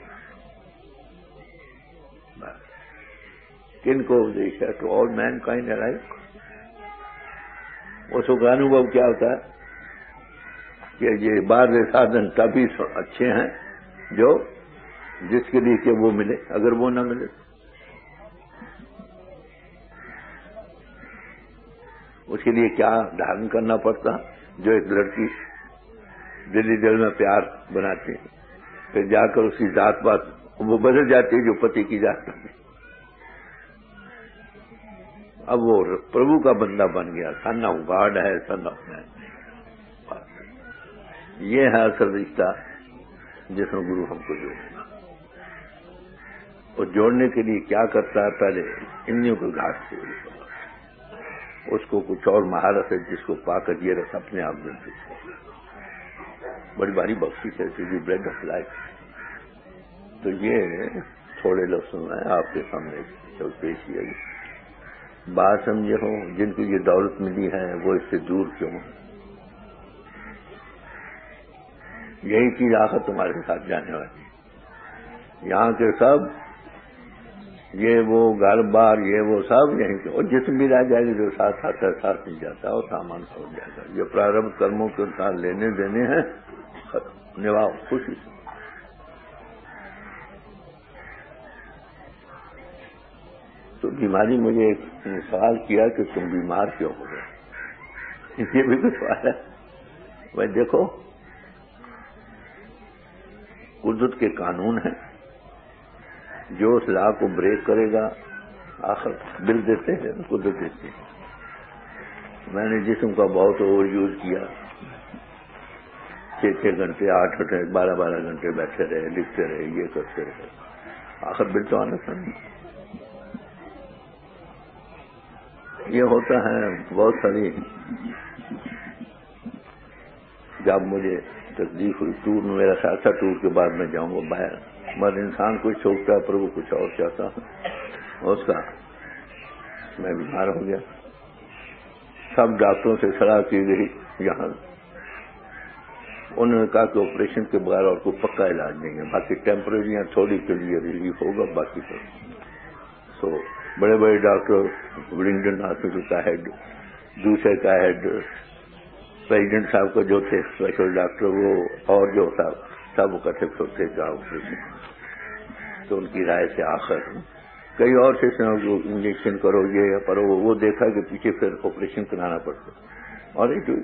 S2: کن کو اپدیش ہے to all mankind life. اس کا انوبھو کیا ہوتا ہے کہ یہ بارہ سادھن تبھی اچھے ہیں جو جس کے لیے کہ وہ ملے. اگر وہ نہ ملے اس کے لیے کیا دھارن کرنا پڑتا. جو ایک لڑکی دلی دل میں پیار بناتی پھر جا کر اس کی ذات بات وہ بدل جاتی ہے جو پتی کی ذات. اب وہ پربھو کا بندہ بن گیا. سن آف گاڈ ہے، سن آف مین. یہ ہے اصل رشتہ جس میں گرو ہم کو جوڑے گا. اور جوڑنے کے لیے کیا کرتا ہے پہلے انیوں کو گھاٹ سے اس کو کچھ اور مہارت ہے جس کو پا کر یہ رس اپنے آپ میں بڑی باری بخشی ہے بریڈ آف لائف. تو یہ تھوڑے لفظ میں آپ کے سامنے جب پیش کیا گیا. بات سمجھے ہو جن کو یہ دولت ملی ہے وہ اس سے دور کیوں. یہی چیز آخر تمہارے ساتھ جانے والی. یہاں کے سب یہ وہ گھر بار یہ وہ سب یہیں کے، اور جسم بھی رہ جائے گا جو ساتھ آتا ہے ساتھ نہیں جاتا اور سامان چھوڑ جائے گا. یہ پراربدھ کرموں کے ساتھ لینے دینے ہیں، ختم، نواؤ خوشی سے. تو بیماری مجھے ایک سوال کیا کہ تم بیمار کیوں ہو گئے؟ یہ بھی کچھ سوال ہے. بھائی دیکھو، قدرت کے قانون ہیں، جو اس لا کو بریک کرے گا آخر بل دیتے ہیں، قدرت دیتے ہیں. میں نے جسم کا بہت اوور یوز کیا، چھ چھ گھنٹے آٹھ گھنٹے بارہ بارہ گھنٹے بیٹھے رہے، لکھتے رہے، یہ کرتے رہے، آخر بل تو آنا تھا. یہ ہوتا ہے بہت ساری. جب مجھے تکلیف ہوئی ٹور میں، میرا خیال تھا ٹور کے بعد میں جاؤں گا باہر، مگر انسان کچھ سوچتا ہے پر وہ کچھ اور چاہتا ہے. اس کا میں بیمار ہو گیا. سب ڈاکٹروں سے صلاح کی گئی یہاں، انہوں نے کہا کہ آپریشن کے بغیر اور کوئی پکا علاج نہیں ہے، باقی ٹیمپرری یا تھوڑی کے لیے ریلیف ہوگا، باقی تو سو بڑے بڑے ڈاکٹر، ولنگٹن ہاسپٹل کا ہیڈ، دوسرے کا ہیڈ، پریزیڈنٹ صاحب کو جو تھے اسپیشل ڈاکٹر، وہ اور جو صاحب سب اکٹھے تھے کا آپریشن. تو ان کی رائے سے آخر کئی اور سے انجیکشن کرو یہ کرو، وہ دیکھا کہ پیچھے پھر آپریشن کرانا پڑتا اور ایک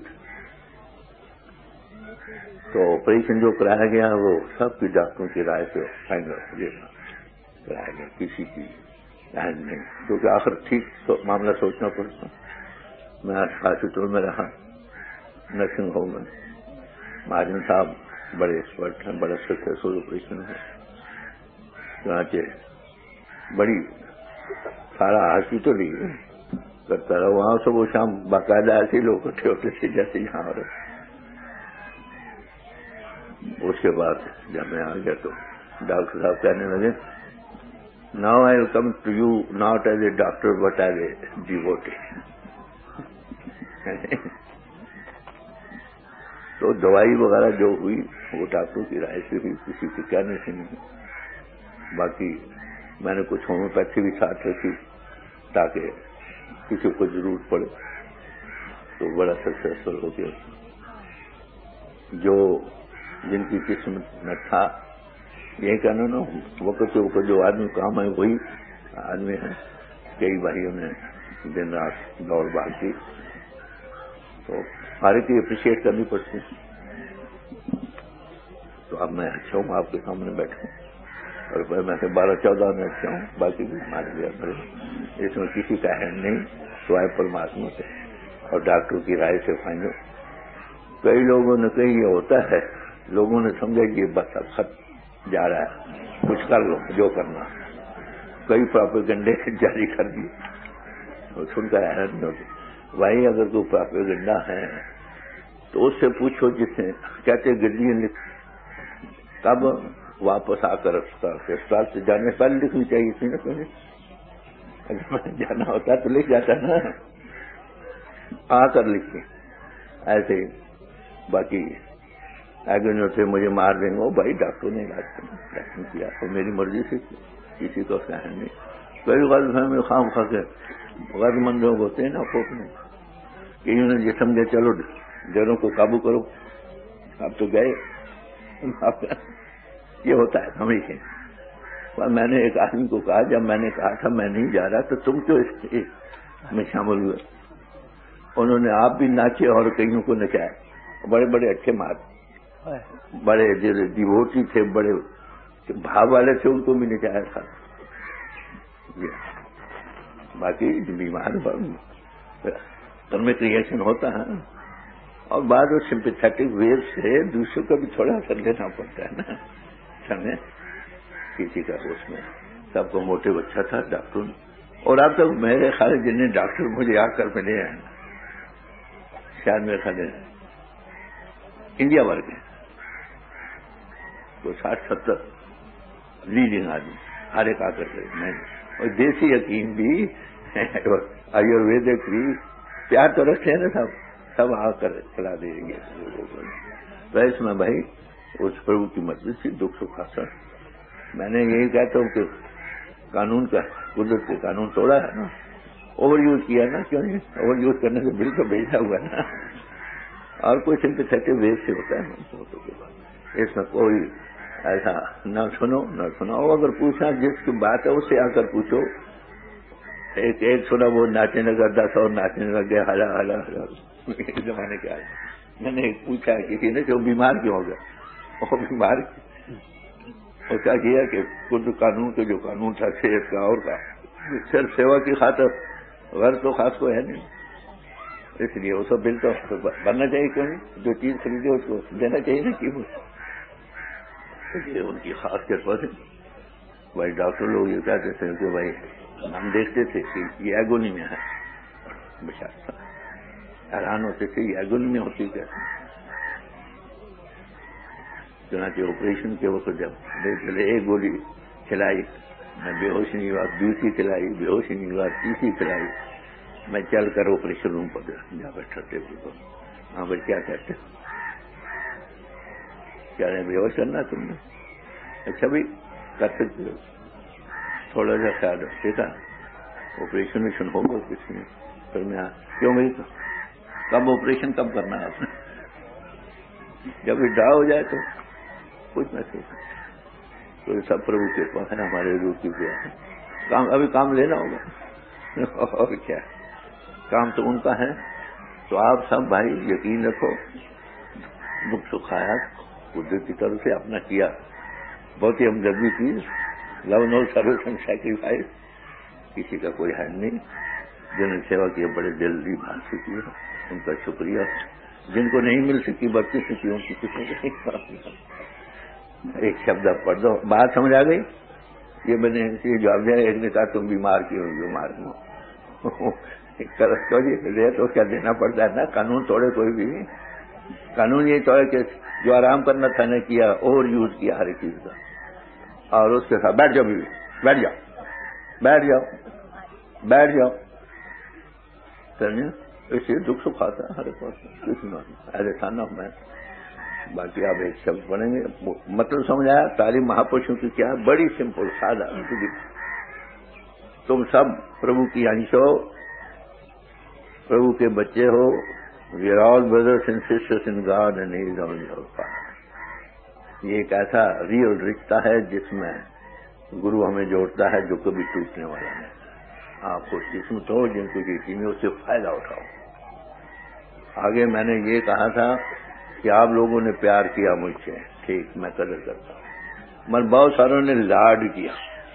S2: تو آپریشن جو کرایا گیا وہ سب کی ڈاکٹروں کی رائے سے فائنل کرایا گیا، کسی کی اہم نہیں، کیونکہ آخر ٹھیک معاملہ سوچنا پڑتا. میں ہاسپٹل میں رہا، نرسنگ ہوم میں. مہاجن صاحب بڑے ایکسپرٹ ہیں، بڑا سکسیسفل آپریشن ہے. چنانچہ بڑی سارا ہاسپٹل ہی کرتا رہا وہاں. صبح شام باقاعدہ ایسے لوگ اکٹھے ہوتے تھے جیسے یہاں ہو رہے. اس کے بعد جب میں آ گیا تو ڈاکٹر صاحب کہنے لگے، Now I will come to you not as a doctor but as a devotee. تو دوائی وغیرہ جو ہوئی وہ ڈاکٹروں کی رائے سے ہوئی، کسی کے کہنے سے نہیں. باقی میں نے کچھ ہومیوپیتھی بھی ساتھ رکھی تاکہ کسی کو ضرورت پڑے. تو بڑا سکسیسفل ہو گیا. جو جن کی قسمت نہ تھا، یہی کہنا نا، وقت کے وقت جو آدمی کام ہے وہی آدمی ہے. کئی بھائیوں نے دن رات دوڑ بھاگ کی، تو ہر کی اپریشیٹ کرنی پڑتی. تو اب میں اچھا ہوں، آپ کے سامنے بیٹھا ہوں، اور میں سے بارہ چودہ میں اچھا ہوں، باقی بھی مار گیا بڑے. اس میں کسی کا ہینڈ نہیں، سوائے پرماتما سے اور ڈاکٹر کی رائے سے فائنل. کئی لوگوں نے کہیں یہ ہوتا ہے، لوگوں نے سمجھا کہ بس اب خط جا رہا ہے، کچھ کر لو جو کرنا. کئی پراپیگنڈے جاری کر دیے، سن کر حیرت نہیں ہوتی. بھائی اگر کوئی پراپیگنڈا ہے تو اس سے پوچھو، جس نے کہتے گڈی لکھ کب واپس آ کر اسپتال سے جانے سے پہلے لکھنی چاہیے تھی نا. پہلے اگر جانا ہوتا تو لکھ جاتا نا، آ کر لکھیں ایسے. باقی آگے جو تھے مجھے مار دیں گے، بھائی ڈاکٹر نے علاج کیا اور میری مرضی سے کسی کو کہنا نہیں. کئی غلط فہمی خام خا کے غرض مند لوگ ہوتے ہیں نا کوٹ میں، کہ انہوں نے یہ سمجھے چلو ڈروں کو قابو کرو، اب تو گئے. یہ ہوتا ہے ہمیشہ. میں نے ایک آدمی کو کہا، جب میں نے کہا تھا میں نہیں جا رہا تو تم کیوں اس میں شامل ہوئے؟ انہوں نے آپ بھی ناچے اور کئیوں کو نچایا. بڑے بڑے اچھے مار، بڑے ڈیووٹی تھے، بڑے بھاو والے تھے، ان کو بھی نچایا تھا. باقی بیمار میں ریئیکشن ہوتا ہے، اور بعد وہ سمپیتھیٹک ویو سے دوسروں کا بھی تھوڑا اثر لینا پڑتا ہے نا. سمجھے کسی کا اس میں سب کو موٹیو اچھا تھا ڈاکٹر نے. اور اب تک میرے خیال جن ڈاکٹر مجھے آ کر ملے ہیں شاید میرے خیال انڈیا بھر کے تو ساٹھ ستر لیڈنگ آدمی ہر ایک آ کر میں، اور دیسی حکیم بھی آیورویدک بھی پیار تو رکھتے ہیں نا، سب سب آ کر چلا دیں گے. تو اس میں بھائی اس پربھو کی مرضی تھی، دکھ سکھ آسن. میں نے یہی کہتا ہوں کہ قانون کا قدرت کے قانون توڑا ہے نا، اوور یوز کیا نا، کیوں نہیں؟ اوور یوز کرنے سے بل تو بھیجا ہوا ہے نا، اور کوئی سمپیتھیٹک ویو سے ہوتا ہے. اس میں کوئی ایسا نہ سنو نہ سناؤ. اگر پوچھنا جس کی بات ہے اس سے آ کر پوچھو. ایک ایک سنا وہ ناچنے لگا، دس اور ناچنے لگ گیا، ہلا ہلا ہلا. اس زمانے کے آج میں نے پوچھا کسی نے کہ وہ بیمار کیوں ہو گیا؟ وہ بیمار اور کیا کیا کہ کچھ قانون کے جو قانون تھا صحت کا اور کا، صرف سیوا کی خاطر، غرض تو خاص کو ہے نہیں. اس لیے وہ سب بل تو بننا چاہیے، کیوں نہیں؟ جو چیز خریدے اس کو دینا چاہیے نا قیمت. یہ ان کی خاص کرپت ہے. بھائی ڈاکٹر لوگ یہ کہتے تھے کہ بھائی ہم دیکھتے تھے کہ یہ ایگونی میں ہے، بچہ حیران ہوتے تھے یہ ایگونی میں ہوتی کیسے. چنانچہ آپریشن کے وقت جب پہلے ایک گولی کھلائی، میں بے ہوش نہیں ہوا، دوسری کھلائی، بے ہوش نہیں ہوا، تیسری کھلائی. میں چل کر آپریشن روم پر جا بیٹھا ٹیبل پر. ہاں بھائی کیا کہتے ہیں؟ کیا بے ہوش کرنا تم نے؟ اچھا بھائی کر سکتے ہو، تھوڑا سا خیال رکھتے تھا. آپریشن ویشن ہوگا کسی نے پھر میں کیوں بھائی کب آپریشن کب کرنا ہے آپ نے؟ جب ڈا ہو جائے تو کچھ نہ سوچ. تو سب پربھو کے پاس ہے، ہمارے روح کی کیا ہے کام. ابھی کام لینا ہوگا اور کیا کام تو ان کا ہے. تو آپ سب بھائی یقین رکھو، دکھ سکھایات قدرت کی طرف سے اپنا کیا، بہت ہی ہمدردی کی. Love no service and sacrifice, کسی کا کوئی حد نہیں. جنہوں نے سیوا کی بڑے دل کی بات سے کی، ان کا شکریہ. جن کو نہیں مل سکی بچی سکی ان کی کسی کو نہیں. ایک شبد آپ پڑھ دو، بات سمجھ آ گئی. یہ میں نے جواب دیا. ایک نے کہا تم بیمار کیوں؟ بیمار ہوں. تو کیا دینا پڑتا ہے نا، قانون توڑے کوئی بھی. قانون یہ توڑے کہ جو آرام کرنا تھا نے کیا، اوور یوز کیا ہر چیز کا. اور اس کے ساتھ بیٹھ جاؤ بھی، بیٹھ جاؤ بیٹھ جاؤ بیٹھ جاؤ اس لیے دکھ سکھ آتا ہے ہر پاس. کچھ نہ ایسے تھا نا میں. باقی آپ ایک شبد پڑھیں گے، مطلب سمجھ آیا. تعلیم مہاپرشوں کی کیا ہے، بڑی سمپل سادہ. تم سب پربھو کی انش ہو، پربھو کے بچے ہو. We are all brothers and sisters in God and he is on your father. یہ ایک ایسا ریئل رشتہ ہے جس میں گرو ہمیں جوڑتا ہے جو کبھی ٹوٹنے والا نہیں. آپ خوش قسمت ہو جن کو یقین ہے اس سے فائدہ اٹھاؤ. آگے میں نے یہ کہا تھا کہ آپ لوگوں نے پیار کیا مجھ سے، ٹھیک، میں قدر کرتا ہوں. مگر بہت ساروں نے لاڈ کیا.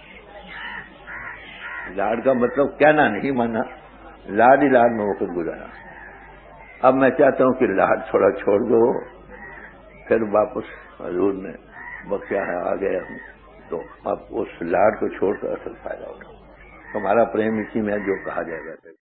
S2: لاڈ کا مطلب کہنا نہیں مانا، لاڈ ہی لاڈ میں وقت گزارا. اب میں چاہتا ہوں کہ لاڈ تھوڑا چھوڑ دو، پھر واپس حضور نے بخشا ہے آ گئے ہم، تو اب اس لاڈ کو چھوڑ کر اصل فائدہ اٹھاؤ. ہمارا پریم اسی میں جو کہا جائے گا.